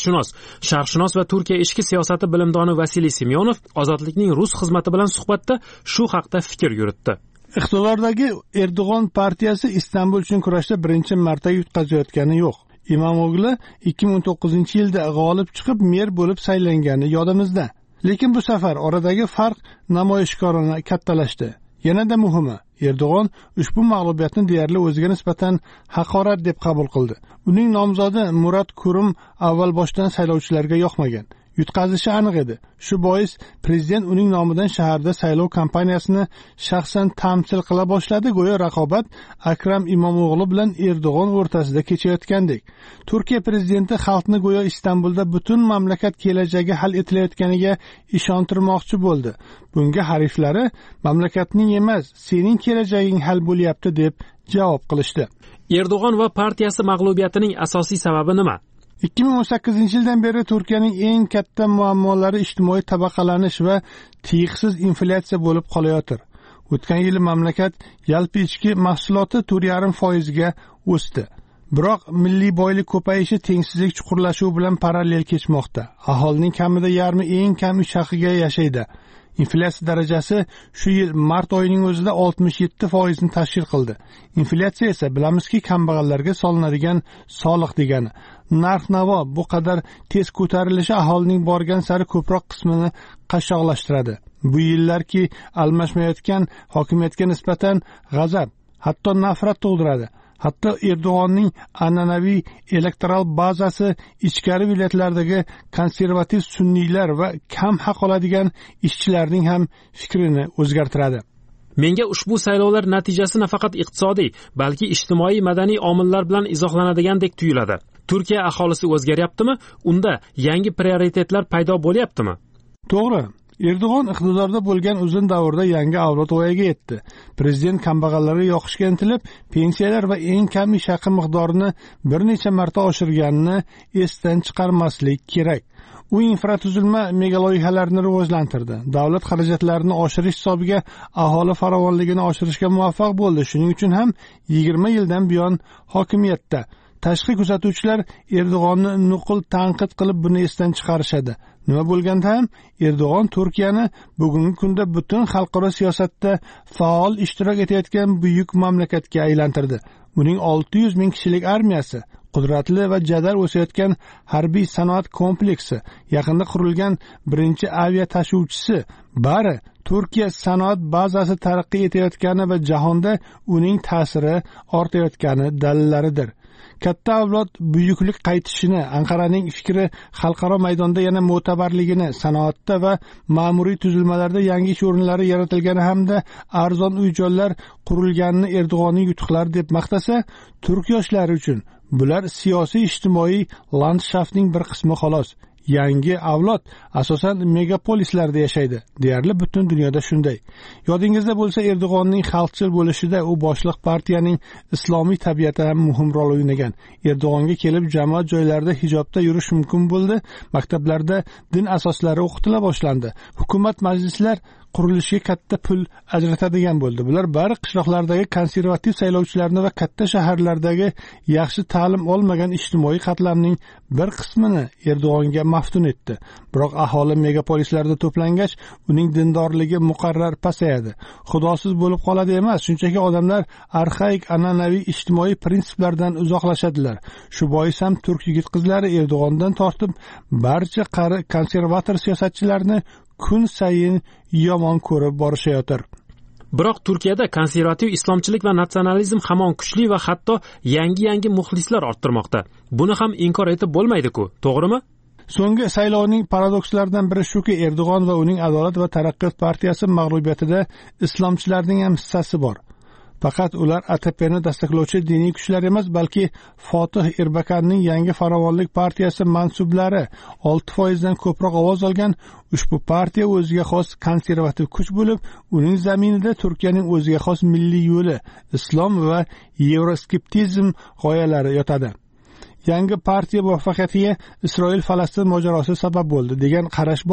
huquqshunos, sharqshunos va Turkiya ichki siyosati bilimdoni Vasiliy Semyonov Ozodlikning rus xizmati bilan suhbatda shu haqda fikr yuritdi. Iqtidordagi Erdo'g'on partiyasi Istanbul uchun kurashda birinchi marta yutqazayotgani yo'q. İmamoğlu ikki ming o'n to'qqizinchi yilda g'olib chiqib mer bo'lib saylangani yodimizda. Lekin bu safar oradagi farq namoyishkorona kattalashdi. Yanada muhimi, Erdo'g'on ushbu mag'lubiyatni deyarli o'ziga nisbatan haqorat deb qabul qildi. Uning nomzodi Murat Kurum avval boshdan saylovchilarga yoqmagan. Yutqazishi aniq edi. Shu bois prezident uning nomidan shaharda saylov kampaniyasini shaxsan tamsil qila boshladi. Go'yo raqobat Akram İmamoğlu bilan Erdo'g'on o'rtasida kechayotgandek. Turkiya prezidenti xalqni go'yo Istanbulda butun mamlakat kelajagi hal etilayotganiga ishontirmoqchi bo'ldi. Bunga hariflari mamlakatning emas, sening kelajaging hal bo'lyapti deb javob qilishdi. Erdo'g'on va partiyasi mag'lubiyatining asosiy sababi nima? ikki ming o'n sakkizinchi yildan beri Turkiyaning eng katta muammolari ijtimoiy tabaqalanish va tiyiqsiz inflyatsiya bo'lib qolayotir. O'tgan yil mamlakat yalpi ichki mahsuloti to'rt yarim foiz ga o'sdi. Biroq milliy boylik ko'payishi tengsizlik chuqurlashuvi bilan parallel kechmoqda. Aholining kamida yarmi eng kam ish haqiga yashaydi. Inflyatsiya darajasi shu yil mart oyining o'zida oltmish yetti foiz ni tashkil qildi. Inflyatsiya esa bilamizki kambag'allarga solinadigan soliq degani. Narx-navo bu qadar tez ko'tarilishi aholining borgan sari ko'proq qismini qashshoqlashtiradi. Bu yillarki almashmayotgan hokimiyatga nisbatan g'azab, hatto nafrat tug'diradi. Hatto Erdo'g'onning an'anaviy elektoral bazasi ichkari viloyatlardagi konservativ sunniylar va kam haq oladigan ishchilarning ham fikrini o'zgartiradi. Menga ushbu saylovlar natijasi nafaqat iqtisodiy, balki ijtimoiy madaniy omillar bilan izohlanadigandek tuyuladi. Turkiya aholisi o'zgaryaptimi? Unda yangi prioritetlar paydo bo'lyaptimi? To'g'ri. Erdo'g'on iqtidorda bo'lgan uzun davrda yangi avlod voyaga yetdi. Prezident kambag'allarga yoqishga intilib, pensiyalar va eng kam ish haqi miqdorini bir necha marta oshirganini esdan chiqarmaslik kerak. U infratuzilma megaloyihalarini rivojlantirdi. Davlat xarajatlarini oshirish hisobiga aholi farovonligini oshirishga muvaffaq bo'ldi. Shuning uchun ham yigirma yildan buyon hokimiyatda. Tashqi kuzatuvchilar Erdo'g'onni nuqul tanqid qilib buni esdan chiqarishadi. Nima bo'lganda ham Erdo'g'on Turkiyani bugungi kunda butun xalqaro siyosatda faol ishtirok etayotgan buyuk mamlakatga aylantirdi. Uning olti yuz ming kishilik armiyasi, qudratli va jadal o'sayotgan harbiy sanoat kompleksi, yaqinda qurilgan birinchi avia tashuvchisi bari Turkiya sanoat bazasi taraqqiy etayotgani va jahonda uning ta'siri ortayotgani dalillaridir. Katta avlod buyuklik qaytishini, Anqaraning fikri xalqaro maydonda yana mo'tabarligini, sanoatda va ma'muriy tuzilmalarda yangi ish o'rinlari yaratilgani hamda arzon uy-joylar qurilganini Erdo'g'onning yutuqlari deb maqtasa, turk yoshlari uchun bular siyosiy ijtimoiy landshaftning bir qismi xolos. Yangi avlod asosan megapolislarda yashaydi. Deyarli butun dunyoda shunday. Yodingizda bo'lsa, Erdo'g'onning xalqchil bo'lishida u boshliq partiyaning islomiy tabiati ham muhim rol o'ynagan. Erdo'g'onga kelib jamoat joylarida hijobda yurish mumkin bo'ldi. Maktablarda din asoslari o'qitila boshlandi. Hukumat majlislar qurilishiga katta pul ajratadigan bo'ldi. Bular bari qishloqlardagi konservativ saylovchilarni va katta shaharlardagi yaxshi ta'lim olmagan ijtimoiy qatlamning bir qismini Erdo'g'onga maftun etdi. Biroq aholi megapolislarda to'plangach, uning dindorligi muqarrar pasayadi. Xudosiz bo'lib qoladi emas, shunchaki odamlar arxaik an'anaviy ijtimoiy prinsiplardan uzoqlashadilar. Shu bois ham turk yigit-qizlari Erdo'g'ondan tortib barcha qari konservator siyosatchilarni kun sayin yomon ko'rib borishayotir. Biroq Turkiyada konservativ islomchilik va natsionalizm hamon kuchli va hatto yangi-yangi muxlislar orttirmoqda. Buni ham inkor etib bo'lmaydi-ku, to'g'rimi? So'nggi saylovning paradokslaridan biri shuki, Erdo'g'on va uning Adolat va taraqqiyot partiyasi mag'lubiyatida islomchilarning ham hissasi bor. Faqat ular A T P'ni dastaklovchi diniy kuchlar emas, balki Fotih Erbakanning yangi farovonlik partiyasi mansublari olti foiz dan ko'proq ovoz olgan. Ushbu partiya o'ziga xos konservativ kuch bo'lib, uning zaminida Turkiyaning o'ziga xos milliy yo'li, islom va yevroskeptizm g'oyalari yotadi. Yangi partiya muvaffaqiyatiga Isroil-Falastin mojarosi sabab bo'ldi degan qarash bor.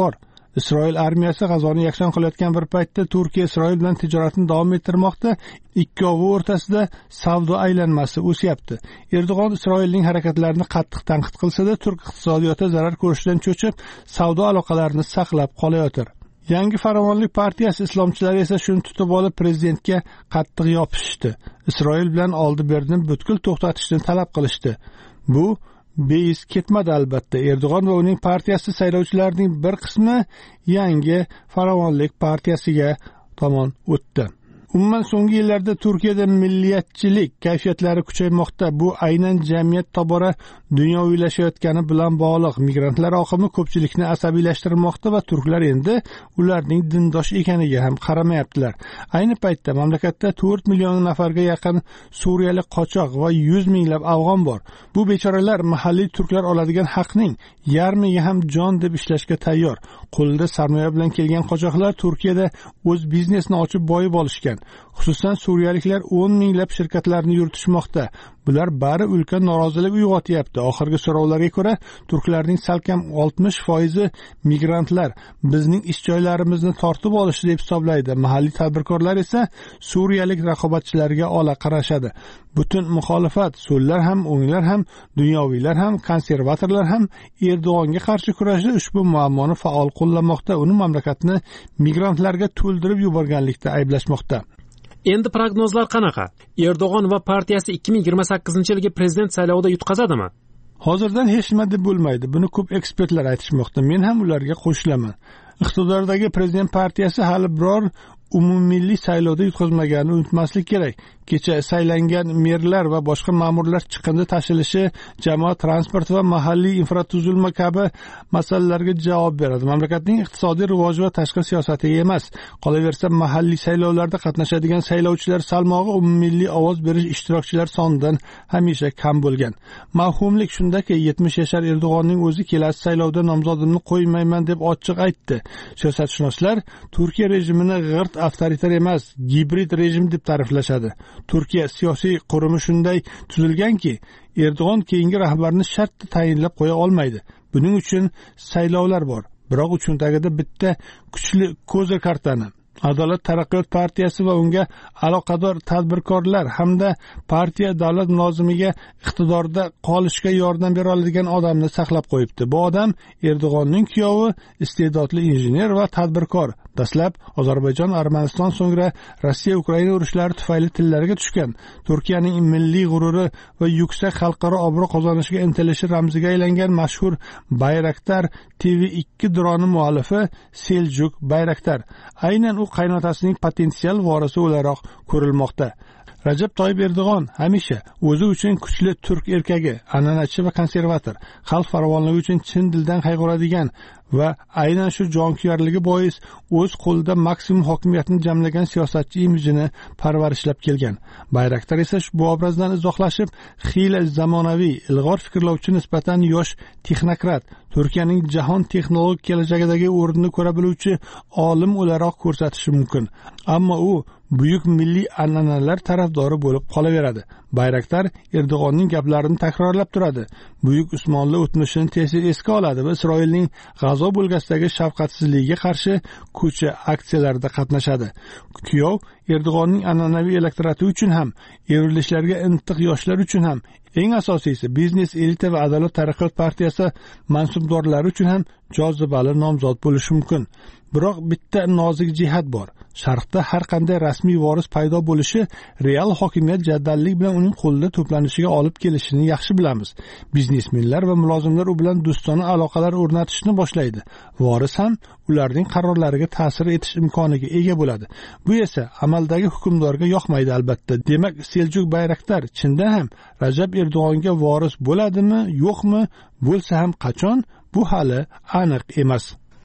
Isroil armiyasi G'azoni yakson qilayotgan bir paytda Turkiya Isroil bilan tijoratni davom ettirmoqda. Ikkovi o'rtasida savdo aylanmasi o'syapti. Erdo'g'on Isroilning harakatlarini qattiq tanqid qilsa-da, turk iqtisodiyoti zarar ko'rishdan cho'chib, savdo aloqalarini saqlab qolayotir. Yangi farovonlik partiyasi islomchilari esa shuni tutib olib prezidentga qattiq yopishishdi. Isroil bilan oldi-berni butkul to'xtatishni talab qilishdi. Bu beis ketmadi albatta. Erdo'g'on va uning partiyasi saylovchilarining bir qismi yangi farovonlik partiyasiga tomon o'tdi. Umuman so'nggi yillarda Turkiyada milliyatchilik kayfiyatlari kuchaymoqda. Bu aynan jamiyat tobora dunyoviylashayotgani bilan bog'liq. Migrantlar oqimi ko'pchilikni asabiylashtirmoqda va turklar endi ularning dindosh ekaniga ham qaramayaptilar. Ayni paytda mamlakatda to'rt million nafarga yaqin suriyalik qochoq va yuz minglab afg'on bor. Bu bechoralar mahalliy turklar oladigan haqning yarmiga ham jon deb ishlashga tayyor. Qo'lida sarmoya bilan kelgan qochoqlar Turkiyada o'z biznesini ochib boyib olishgan. Xususan suriyaliklar o'n minglab shirkatlarni yuritishmoqda. Bular bari ulkan norozilik uyg'otyapti. Oxirgi so'rovlarga ko'ra, turklarning salkam oltmish foizi migrantlar bizning ish joylarimizni tortib olishdi deb hisoblaydi. Mahalliy tadbirkorlar esa suriyalik raqobatchilarga ola qarashadi. Butun muxolifat, so'llar ham, o'nglar ham, dunyoviylar ham, konservatorlar ham Erdo'g'onga qarshi kurashda ushbu muammoni faol qo'llamoqda. Uni mamlakatni migrantlarga to'ldirib yuborganlikda ayblashmoqda. Endi prognozlar qanaqa? Erdo'g'on va partiyasi ikki ming yigirma sakkizinchi yilgi prezident saylovida yutqazadimi? Hozirdan hech nima deb bo'lmaydi. Buni ko'p ekspertlar aytishmoqda. Men ham ularga qo'shilaman. Iqtidordagi prezident partiyasi hali biror umummilliy saylovda yutqazmaganini unutmaslik kerak. Kecha saylangan merlar va boshqa ma'murlar chiqindi tashilishi, jamoat transporti va mahalliy infratuzilma kabi masalalarga javob beradi. Mamlakatning iqtisodiy rivoji va tashqi siyosatiga emas. Qolaversa, mahalliy saylovlarda qatnashadigan saylovchilar salmog'i umummilliy ovoz berish ishtirokchilar sonidan hamisha kam bo'lgan. Mavhumlik shundaki, yetmish yashar Erdo'g'onning o'zi kelasi saylovda nomzodimni qo'ymayman deb ochiq aytdi. Siyosatshunoslar Turkiya rejimini g'irt avtoritar emas, gibrid rejim deb ta'riflashadi. Turkiya siyosiy qurumi shunday tuzilganki, Erdo'g'on keyingi rahbarni shartda tayinlab qo'ya olmaydi. Buning uchun saylovlar bor. Biroq uchun tagida bitta kuchli ko'za kartani Adolat taraqqiyot partiyasi va unga aloqador tadbirkorlar hamda partiya davlat mulozimiga iqtidorda qolishga yordam bera oladigan odamni saqlab qo'yibdi. Bu odam Erdo'g'onning kuyovi, iste'dodli injener va tadbirkor. Dastlab Ozarbayjon, Armaniston, so'ngra Rossiya Ukraina urushlari tufayli tillariga tushgan. Turkiyaning milliy g'ururi va yuksak xalqaro obro' qozonishiga intilishi ramziga aylangan mashhur Bayraktar T V ikki droni muallifi Seljuk Bayraktar. Aynan u qaynotasining potensial vorisi o'laroq ko'rilmoqda. Rajab Toyyib Erdo'g'on hamisha o'zi uchun kuchli turk erkagi, an'anachi va konservator, xalq farovonligi uchun chin dildan qayg'uradigan va aynan shu jonkuyarligi bois o'z qo'lida maksimum hokimiyatni jamlagan siyosatchi imijini parvarishlab kelgan. Bayraktar esa bu obrazdan izohlashib, xiyla zamonaviy, ilg'or fikrlovchi nisbatan yosh texnokrat, Turkiyaning jahon texnologik kelajagidagi o'rnini ko'ra biluvchi olim o'laroq ko'rsatishi mumkin. Ammo u buyuk milliy an'analar tarafdori bo'lib qolaveradi. Bayraktar Erdo'g'onning gaplarini takrorlab turadi. Buyuk Usmonli o'tmishini tez-tez esga oladi va Isroilning G'azo bo'lgasidagi shafqatsizligiga qarshi ko'cha aksiyalarida qatnashadi. Kuyov Erdo'g'onning an'anaviy elektorati uchun ham, evrilishlarga intiq yoshlar uchun ham, eng asosiysi biznes elita va Adolat taraqqiyot partiyasi mansubdorlari uchun ham jozibali nomzod bo'lishi mumkin. Biroq bitta nozik jihat bor. Sharqda har qanday rasmiy voris paydo bo'lishi real hokimiyat jaddallik bilan uning qo'lida to'planishiga olib kelishini yaxshi bilamiz. Biznesmenlar va mulozimlar u bilan do'stona aloqalar o'rnatishni boshlaydi. Voris ham ularning qarorlariga ta'sir etish imkoniga ega bo'ladi. Bu esa amaldagi hukmdorga yoqmaydi albatta. Demak, Seljuk Bayraktar chindan ham Rajab Erdo'g'onga voris bo'ladimi, yo'qmi? Bo'lsa ham qachon? Bu hali aniq emas.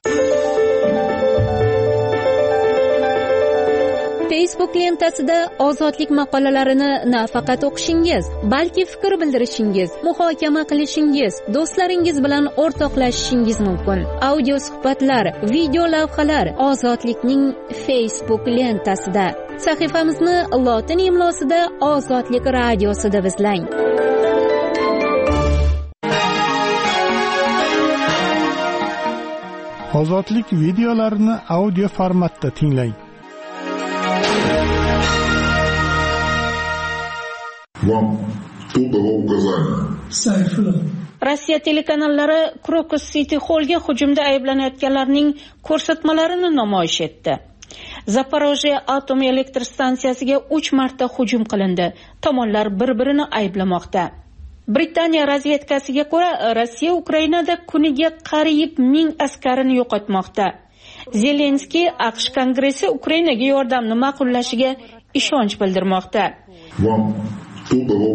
Facebook lentasida ozodlik maqolalarini nafaqat o'qishingiz, balki fikr bildirishingiz, muhokama qilishingiz, do'stlaringiz bilan o'rtoqlashishingiz mumkin. Audio suhbatlar, video lavhalar Ozodlikning Facebook lentasida. Sahifamizni lotin imlosida Ozodlik radiosi deb izlang. Ozodlik videolarini audio formatda tinglang. Вам тут дало указание. Rossiya telekanallari Crocus City Hallga hujumda ayblanayotganlarning ko'rsatmalarini namoyish etdi. Zaporojye atom elektr stansiyasiga uch marta hujum qilindi. Tomonlar bir-birini ayblamoqda. Britaniya razvedkasiga ko'ra, Rossiya Ukrainada kuniga qariyb ming askarini yo'qotmoqda. Zelenskiy AQSh Kongressi Ukrainaga yordamni ma'qullashiga ishonch bildirmoqda. Вам тут дало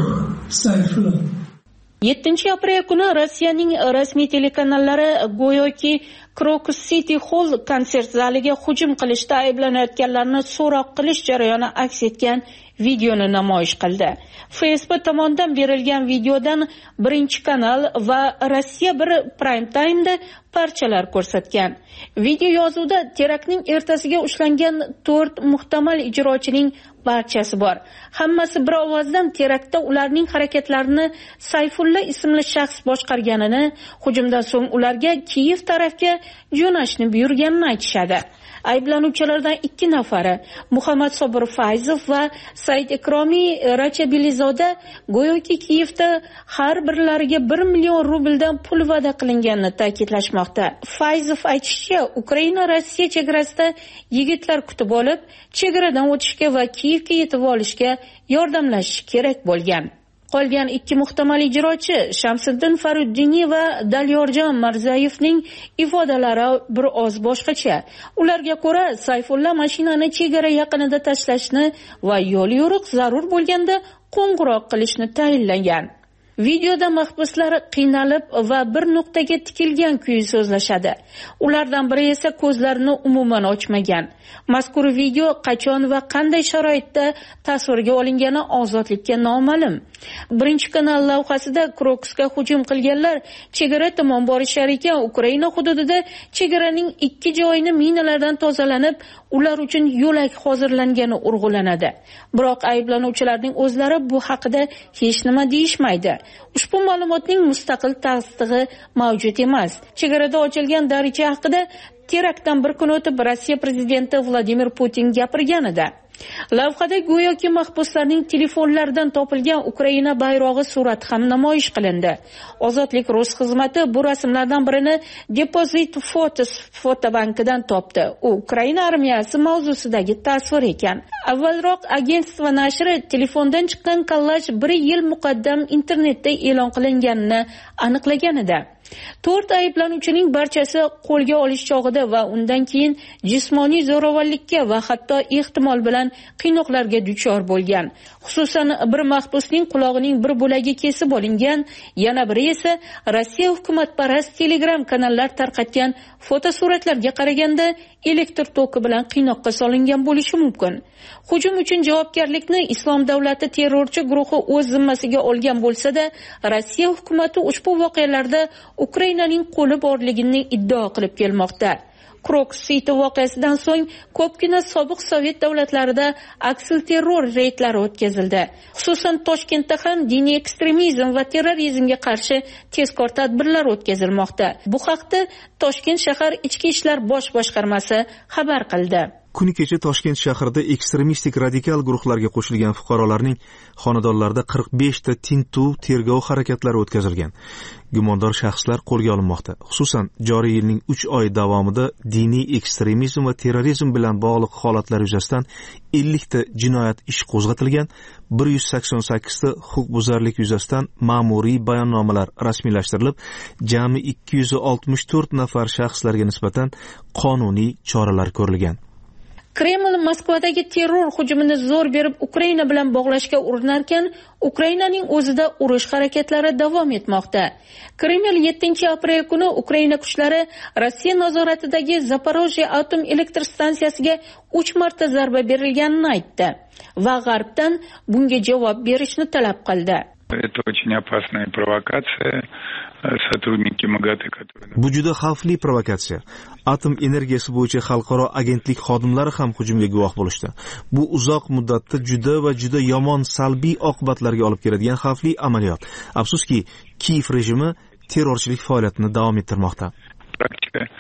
указание. yettinchi aprel kuni Rossiyaning rasmiy telekanallari go'yoki Crocus City Hall konsert zaliga hujum qilishda ayblanayotganlarni so'roq qilish jarayoni aks etgan videoni namoyish qildi. F S B tomonidan berilgan videodan birinchi kanal va Rossiya bir Prime Time'da parchalar ko'rsatgan. Video yozuvda teraktning ertasiga ushlangan to'rt muhtamal ijrochining barchasi bor. Hammasi bir ovozdan teraktda ularning harakatlarini Sayfulla ismli shaxs boshqarganini, hujumdan so'ng ularga Kiyev tarafga jo'nashni buyurganini aytishadi. Ayblanuvchilardan ikki nafari, Muhammad Sobir Fayzov va Said Ikromiy Rachabilizoda, go'yoki Kiyevda har birlariga bir million rubldan pul va'da qilinganini ta'kidlashmoqda. Fayzov aytishicha, Ukraina Rossiya chegarasida yigitlar kutib olib, chegaradan o'tishga va Kiyevga yetib olishga yordamlashishi kerak bo'lgan. Qolgan ikki muhtamal ijrochi Shamsiddin Faruddiniy va Dalyorjon Mirzayevning ifodalari bir oz boshqacha. Ularga ko'ra, Sayfulla mashinani chegara yaqinida tashlashni va yo'l yo'riq zarur bo'lganda qo'ng'iroq qilishni tayinlagan. Videoda mahbuslar qiynalib va bir nuqtaga tikilgan kuyi so'zlashadi. Ulardan biri esa ko'zlarini umuman ochmagan. Mazkur video qachon va qanday sharoitda tasvirga olingani ozodlikka noma'lum. Birinchi kanal lavhasida Crocusga hujum qilganlar chegara tomon borishar ekan, Ukraina hududida chegaraning ikki joyini minalardan tozalanib, ular uchun yo'lak hozirlangani urg'ulanadi. Biroq ayblanuvchilarning o'zlari bu haqida hech nima deyishmaydi. Ushbu ma'lumotning mustaqil tasdig'i mavjud emas. Chegarada ochilgan darcha haqida teraktdan bir kun o'tib Rossiya prezidenti Vladimir Putin gapirganida. Lavhada go'yoki mahbuslarning telefonlaridan topilgan Ukraina bayrog'i surati ham namoyish qilindi. Ozodlik Rus xizmati bu rasmlardan birini Deposit Photos fotobankidan topdi. U Ukraina armiyasi mavzusidagi tasvir ekan. Avvalroq agentство nashri telefondan chiqqan kollaj bir yil muqaddam internetda e'lon qilinganini aniqlagan edi. To'rt ayblanuvchining barchasi qo'lga olish chog'ida va undan keyin jismoniy zo'ravonlikka va hatto ehtimol bilan qiynoqlarga duchor bo'lgan. Xususan, bir mahbusning qulog'ining bir bo'lagi kesib olingan, yana biri esa Rossiya hukumatparast Telegram kanallar tarqatgan fotosuratlarga qaraganda elektr toki bilan qiynoqqa solingan bo'lishi mumkin. Hujum uchun javobgarlikni Islom davlati terrorchi guruhi o'z zimmasiga olgan bo'lsa-da, Rossiya hukumati ushbu voqealarda Ukrainaning qo'li borligini iddao qilib kelmoqda. Crocus City voqeasidan so'ng ko'pgina sobiq Sovet davlatlarida aksil terror reydlari o'tkazildi. Xususan Toshkentda ham diniy ekstremizm va terrorizmga qarshi tezkor tadbirlar o'tkazilmoqda. Bu haqda Toshkent shahar ichki ishlar bosh boshqarmasi xabar qildi. Kuni kecha Toshkent shahrida ekstremistik radikal guruhlarga qo'shilgan fuqarolarning xonadonlarida qirq besh ta tintuv tergov harakatlari o'tkazilgan. Gumondor shaxslar qo'lga olinmoqda. Xususan, joriy yilning uch oy davomida diniy ekstremizm va terrorizm bilan bog'liq holatlar yuzasidan ellik ta jinoyat ishi qo'zg'atilgan, bir yuz sakson sakkiz ta huquqbuzarlik yuzasidan ma'muriy bayonnomalar rasmiylashtirilib, jami ikki yuz oltmish to'rt nafar shaxslarga nisbatan qonuniy choralar ko'rilgan. Kreml Moskvadagi terror hujumini zo'r berib Ukraina bilan bog'lashga urinarkan, Ukrainaning o'zida urush harakatlari davom etmoqda. Kreml yettinchi aprel kuni Ukraina kuchlari Rossiya nazoratidagi Zaporojye atom elektr stansiyasiga uch marta zarba berilganini aytdi va G'arbdan bunga javob berishni talab qildi. Это очень опасная провокация. Сотрудники МАГАТЭ, которые... Bu juda xavfli provokatsiya. Atom energiyasi bo'yicha xalqaro agentlik xodimlari ham hujumga guvoh bo'lishdi. Bu uzoq muddatda juda va juda yomon salbiy oqibatlarga olib keladigan xavfli amaliyot. Afsuski, Kiyev rejimi terrorchilik faoliyatini davom ettirmoqda. Практика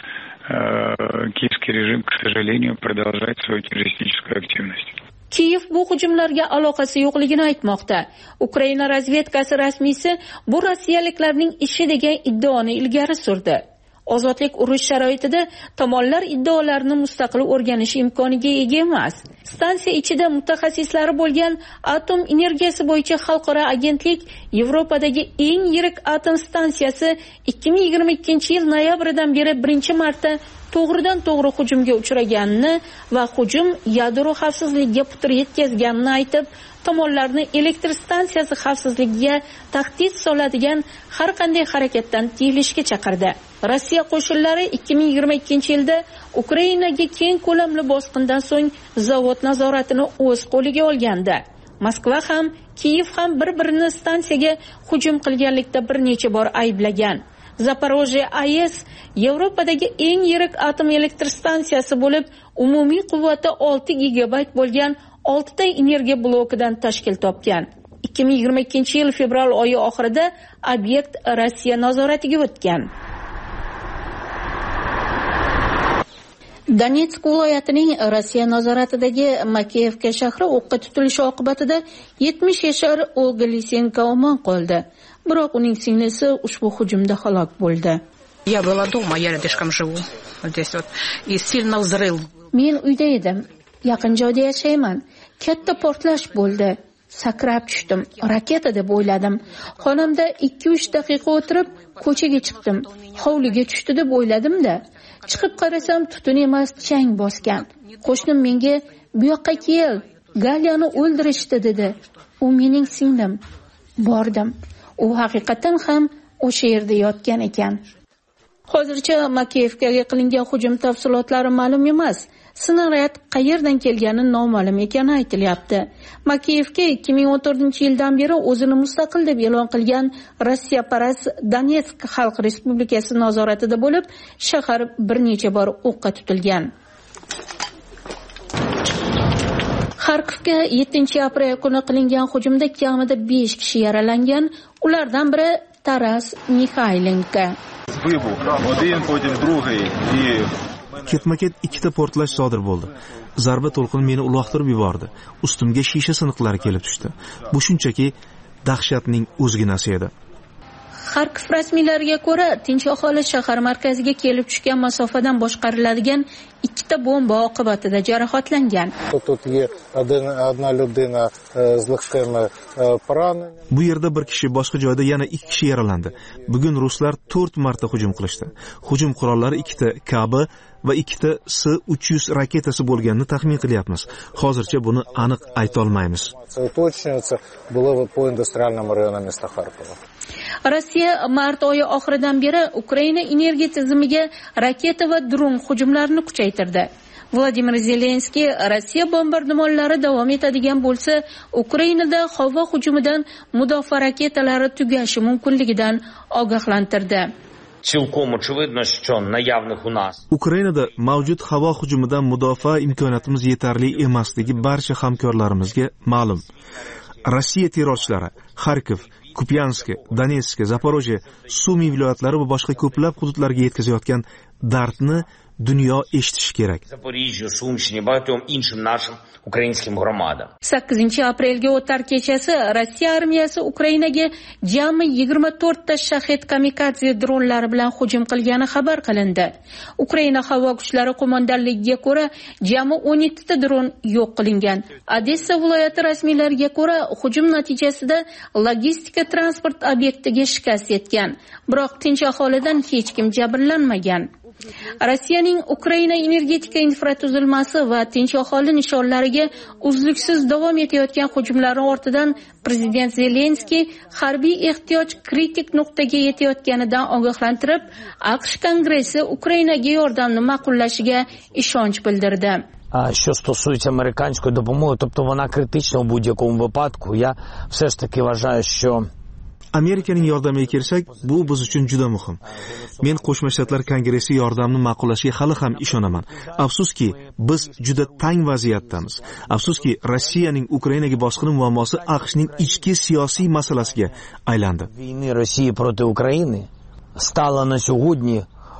киевский режим, к сожалению, продолжает свою террористическую активность. Kiyev bu hujumlarga aloqasi yo'qligini aytmoqda. Ukraina razvedkasi rasmiysi bu rossiyaliklarning ishi degan iddaoni ilgari surdi. Ozodlik urush sharoitida tomonlar iddaolarini mustaqil o'rganish imkoniga ega emas. Stansiya ichida mutaxassislari bo'lgan atom energiyasi bo'yicha xalqaro agentlik Yevropadagi eng yirik atom stansiyasi ikki ming yigirma ikkinchi yil noyabridan beri birinchi marta to'g'ridan to'g'ri hujumga uchraganini va hujum yadro xavfsizligiga putur yetkazganini aytib, tomonlarni elektr stansiyasi xavfsizligiga tahdid soladigan har qanday harakatdan tiyilishga chaqirdi. Rossiya qo'shinlari ikki ming yigirma ikkinchi yilda Ukrainaga keng ko'lamli bosqindan so'ng zavod nazoratini o'z qo'liga olgandi. Moskva ham, Kiyev ham bir-birini stansiyaga hujum qilganlikda bir necha bor ayblagan. Zaporojye A E S Yevropadagi eng yirik atom elektr stansiyasi bo'lib, umumiy quvvati olti gigabayt bo'lgan oltita energiya blokidan tashkil topgan. ikki ming yigirma ikkinchi yil fevral oyi oxirida obyekt Rossiya nazoratiga o'tgan. Donetsk viloyatining Rossiya nazoratidagi Makeyevka shahri o'qqa tutilishi oqibatida yetmish yashar Olga Lisenko omon qoldi. Biroq uning singlisi ushbu hujumda halok bo'ldi. Я была дома, я рядышком живу. Здесь вот и сильно взрыв. Men uyda edim. Yaqin joyda yashayman. Katta portlash bo'ldi. Sakrab tushdim. Raketa deb o'yladim. Xonamda ikki uch daqiqa o'tirib, ko'chaga chiqdim. Hovliga tushdi deb o'yladim-da. Chiqib qarasam, tutun emas, chang bosgan. Qo'shnim menga "Bu yoqqa kel, Galyani o'ldirishdi" dedi. U mening singlim. Bordim. U haqiqatan ham o'sha yerda yotgan ekan. Hozircha Makeyevkaga qilingan hujum tafsilotlari ma'lum emas. Snaryad qayerdan kelgani noma'lum ekani aytilyapti. Makeyevka ikki ming o'n to'rtinchi yildan beri o'zini mustaqil deb e'lon qilgan Rossiya parast Donetsk Xalq Respublikasi nazoratida bo'lib, shahar bir necha bor o'qqa tutilgan. Xarkovga yettinchi aprel kuni qilingan hujumda kamida besh kishi yaralangan, ulardan biri Taras Mikhaylenko. Ketma-ket ikkita portlash sodir bo'ldi. Zarba to'lqini meni uloqtirib yubordi. Ustimga shisha siniqlari kelib tushdi. Bu shunchaki dahshatning o'zginasi edi. Xarkov rasmiylariga ko'ra, tinch aholi shahar markaziga kelib tushgan masofadan boshqariladigan ikkita bomba oqibatida jarohatlangan. Bu yerda bir kishi, boshqa joyda yana ikki kishi yaralandi. Bugun ruslar to'rt marta hujum qilishdi. Hujum qurollari ikkita K B va ikkita S uch yuz raketasi bo'lganini taxmin qilyapmiz. Hozircha buni aniq ayta olmaymiz. Rossiya mart oyi oxiridan beri Ukraina energiya tizimiga raketa va dron hujumlarini kuchaytirdi. Vladimir Zelenskiy Rossiya bombardimonlari davom etadigan bo'lsa, Ukrainada havo hujumidan mudofaa raketalari tugashi mumkinligidan ogohlantirdi. Ukrainada mavjud havo hujumidan mudofaa imkoniyatimiz yetarli emasligi barcha hamkorlarimizga ma'lum. Rossiya terrorchilari Xarkov, Kupyansk, Donetsk, Zaporojye, Sumi viloyatlari va boshqa ko'plab hududlarga yetkazayotgan dardni dunyo eshitishi kerak. sakkizinchi aprelga o'tar kechasi Rossiya armiyasi Ukrainaga jami yigirma to'rtta Shahed kamikadze dronlari bilan hujum qilgani xabar qilindi. Ukraina havo kuchlari qo'mondonligiga ko'ra, jami o'n yettita dron yo'q qilingan. Odessa viloyati rasmiylariga ko'ra, hujum natijasida logistika transport obyektiga shikast yetgan. Biroq tinch aholidan hech kim jabrlanmagan. Rossiyaning Ukraina energetika infratuzilmasi va tinch aholi nishonlariga uzluksiz davom etayotgan hujumlari ortidan prezident Zelenskiy harbiy ehtiyoj kritik nuqtaga yetayotganidan ogohlantirib, AQSh Kongressi Ukrainaga yordamni ma'qullashiga ishonch bildirdi. А що стосується американської допомоги, тобто вона критична у будь-якому випадку, я все ж таки вважаю, що Amerikaning yordamiga kelsak, bu biz uchun juda muhim. Men Qo'shma Shtatlar Kongressi yordamni ma'qullashiga hali ham ishonaman. Afsuski, biz juda tang vaziyatdamiz. Afsuski, Rossiyaning Ukrainaga bosqini muammosi AQShning ichki siyosiy masalasiga aylandi. Війни Росії проти України стала на сьогодні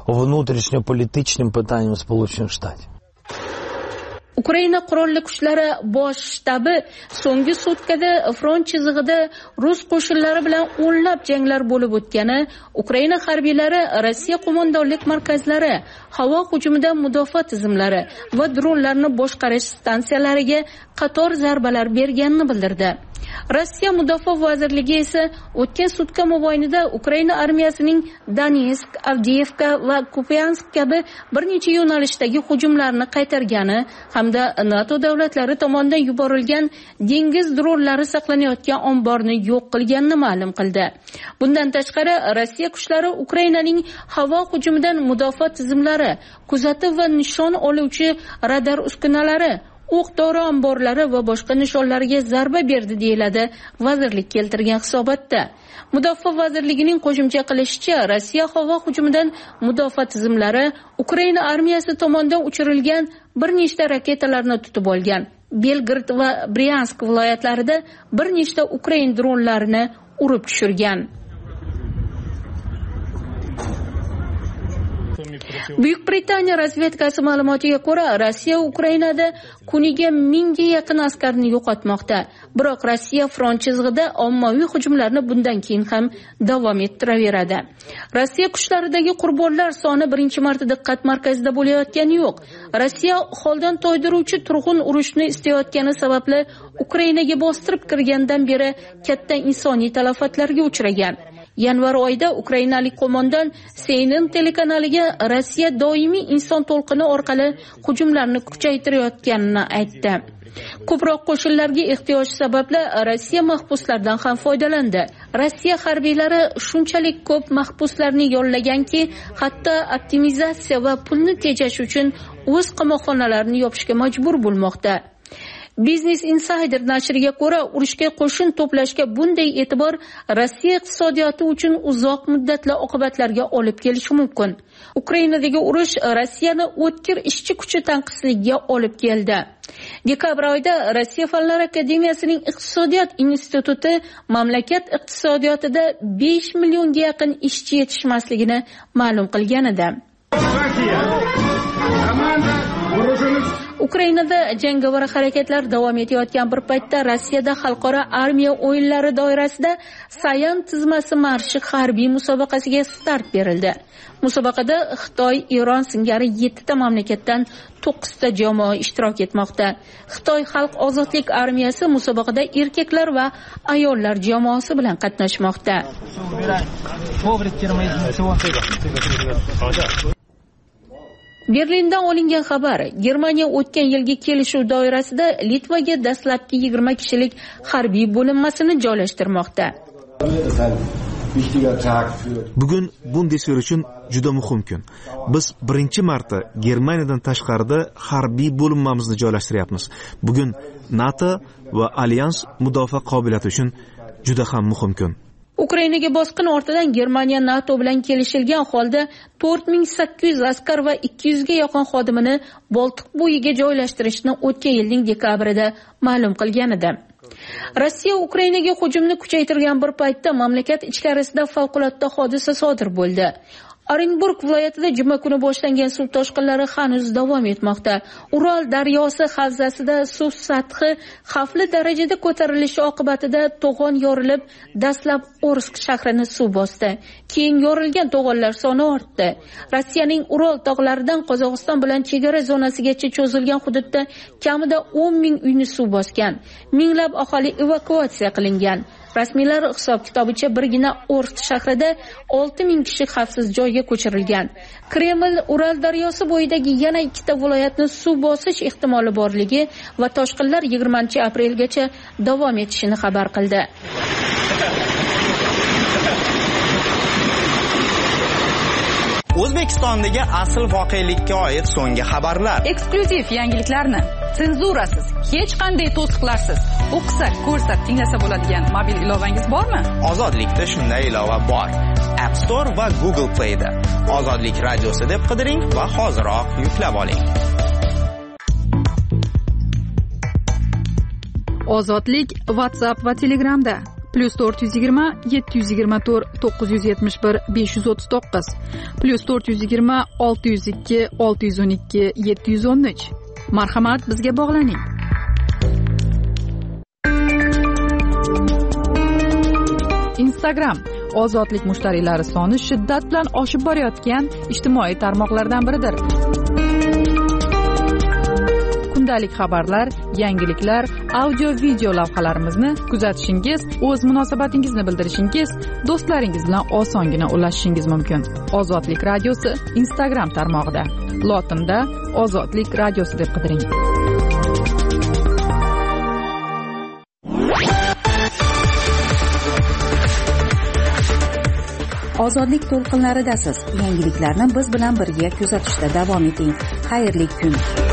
внутреннеполитичным пытанием Сполученных Штатов. Ukraina qurolli kuchlari bosh shtabi so'nggi sutkada front chizig'ida rus qo'shinlari bilan o'nlab janglar bo'lib o'tgani, Ukraina harbiylari Rossiya qo'mondonlik markazlari, havo hujumidan mudofaa tizimlari va dronlarni boshqarish stansiyalariga qator zarbalar berganini bildirdi. Rossiya Mudofaa vazirligi esa o'tgan sutka mobaynida Ukraina armiyasining Donetsk, Avdiivka va Kupiansk kabi bir necha yo'nalishdagi hujumlarni qaytargani hamda NATO davlatlari tomonidan yuborilgan dengiz dronlari saqlanayotgan omborni yo'q qilganini ma'lum qildi. Bundan tashqari, Rossiya kuchlari Ukrainaning havo hujumidan mudofaa tizimlari, kuzatuv va nishon oluvchi radar uskunalari, o'q-dori omborlari va boshqa nishonlarga zarba berdi deyiladi vazirlik keltirgan hisobotda. Mudofaa vazirligining qo'shimcha qilishicha, Rossiya havo hujumidan mudofaa tizimlari Ukraina armiyasi tomonidan uchirilgan bir nechta raketalarni tutib olgan. Belgrad va Bryansk viloyatlarida bir nechta Ukraina dronlarini urib tushirgan. Buyuk Britaniya razvedkasi ma'lumotiga ko'ra, Rossiya Ukrainada kuniga mingga yaqin askarni yo'qotmoqda. Biroq Rossiya front chizig'ida ommaviy hujumlarni bundan keyin ham davom ettiraveradi. Rossiya kuchlaridagi qurbonlar soni birinchi marta diqqat markazida bo'layotgani yo'q. Rossiya holdan toydiruvchi turg'un urushni istayotgani sababli Ukrainaga bostirib kirgandan beri katta insoniy talafotlarga uchragan. Yanvar oyida ukrainalik qo'mondon C N N telekanaliga Rossiya doimiy inson to'lqini orqali hujumlarni kuchaytirayotganini aytdi. Ko'proq qo'shinlarga ehtiyoj sababli Rossiya mahbuslardan ham foydalandi. Rossiya harbiylari shunchalik ko'p mahbuslarni yollaganki, hatto optimizatsiya va pulni tejash uchun o'z qamoqxonalarini yopishga majbur bo'lmoqda. Business Insider nashriga ko'ra, urushga qo'shin to'plashga bunday e'tibor Rossiya iqtisodiyoti uchun uzoq muddatli oqibatlarga olib kelishi mumkin. Ukrainadagi urush Rossiyani o'tkir ishchi kuchi tanqisligiga olib keldi. Dekabr oyida Rossiya Fanlar akademiyasining iqtisodiyot instituti mamlakat iqtisodiyotida besh millionga yaqin ishchi yetishmasligini ma'lum qilgan edi. Ukrainada jangovar harakatlar davom etayotgan bir paytda Rossiyada xalqaro armiya o'yinlari doirasida Sayan tizmasi marshi harbiy musobaqasiga start berildi. Musobaqada Xitoy, Eron singari yetti ta mamlakatdan to'qqiz ta jamoa ishtirok etmoqda. Xitoy xalq ozodlik armiyasi musobaqada erkaklar va ayollar jamoasi bilan qatnashmoqda. Berlindan olingan xabar: Germaniya o'tgan yilgi kelishuv doirasida Litvaga dastlabki yigirma kishilik harbiy bo'linmasini joylashtirmoqda. Bugun Bundeswehr uchun juda muhim kun. Biz birinchi marta Germaniyadan tashqarida harbiy bo'linmamizni joylashtiryapmiz. Bugun NATO va alyans mudofaa qobiliyati uchun juda ham muhim kun. Ukrainaga bosqin ortidan Germaniya NATO bilan kelishilgan holda to'rt ming sakkiz yuz askar va ikki yuz ga yaqin xodimini Boltiq bo'yiga joylashtirishni o'tgan yilning dekabrida ma'lum qilgan edi. Rossiya Ukrainaga hujumni kuchaytirgan bir paytda mamlakat ichkarisida favqulodda hodisa sodir bo'ldi. Orenburg viloyatida juma kuni boshlangan suv toshqinlari hanuz davom etmoqda. Ural daryosi havzasida suv sathi xavfli darajada ko'tarilishi oqibatida to'g'on yorilib, dastlab Orsk shahrini suv bosdi. Keyin yorilgan to'g'onlar soni ortdi. Rossiyaning Ural tog'laridan Qozog'iston bilan chegara zonasigacha cho'zilgan hududda kamida o'n ming uyni suv bosgan. Minglab aholi evakuatsiya qilingan. Rasmiylar hisob-kitobicha birgina Orsk shahrida olti ming kishi xavfsiz joyga ko'chirilgan. Kreml Ural daryosi bo'yidagi yana ikkita viloyatni suv bosish ehtimoli borligi va toshqinlar yigirmanchi aprelgacha davom etishini xabar qildi. O'zbekistondagi asl voqelikka oid so'nggi xabarlar. Eksklyuziv yangiliklarni senzurasiz, hech qanday to'siqlarsiz o'qisa, ko'rsa, tinglasa bo'ladigan mobil ilovangiz bormi? Ozodlikda shunday ilova bor. App Store va Google Play da. Ozodlik radiosi deb qidiring va hoziroq yuklab oling. Ozodlik WhatsApp va Telegramda. plyus to'rt yuz yigirma yetti yuz yigirma to'rt to'qqiz yuz yetmish bir besh yuz o'ttiz to'qqiz plyus to'rt yuz yigirma olti yuz ikki olti yuz o'n ikki yetti yuz o'n uch. Marhamat, bizga bog'laning. Instagram ozodlik mushtariylari soni shiddat bilan oshib borayotgan ijtimoiy tarmoqlardan biridir. Kundalik xabarlar, yangiliklar, audio video lavhalarimizni kuzatishingiz, o'z munosabatingizni bildirishingiz, do'stlaringiz bilan osongina ulashishingiz mumkin. Ozodlik radiosi Instagram tarmog'ida. Lotinda Ozodlik radiosi deb qidiring. Ozodlik to'lqinlaridasiz. Yangiliklarni biz bilan birga kuzatishda davom eting. Xayrli kun.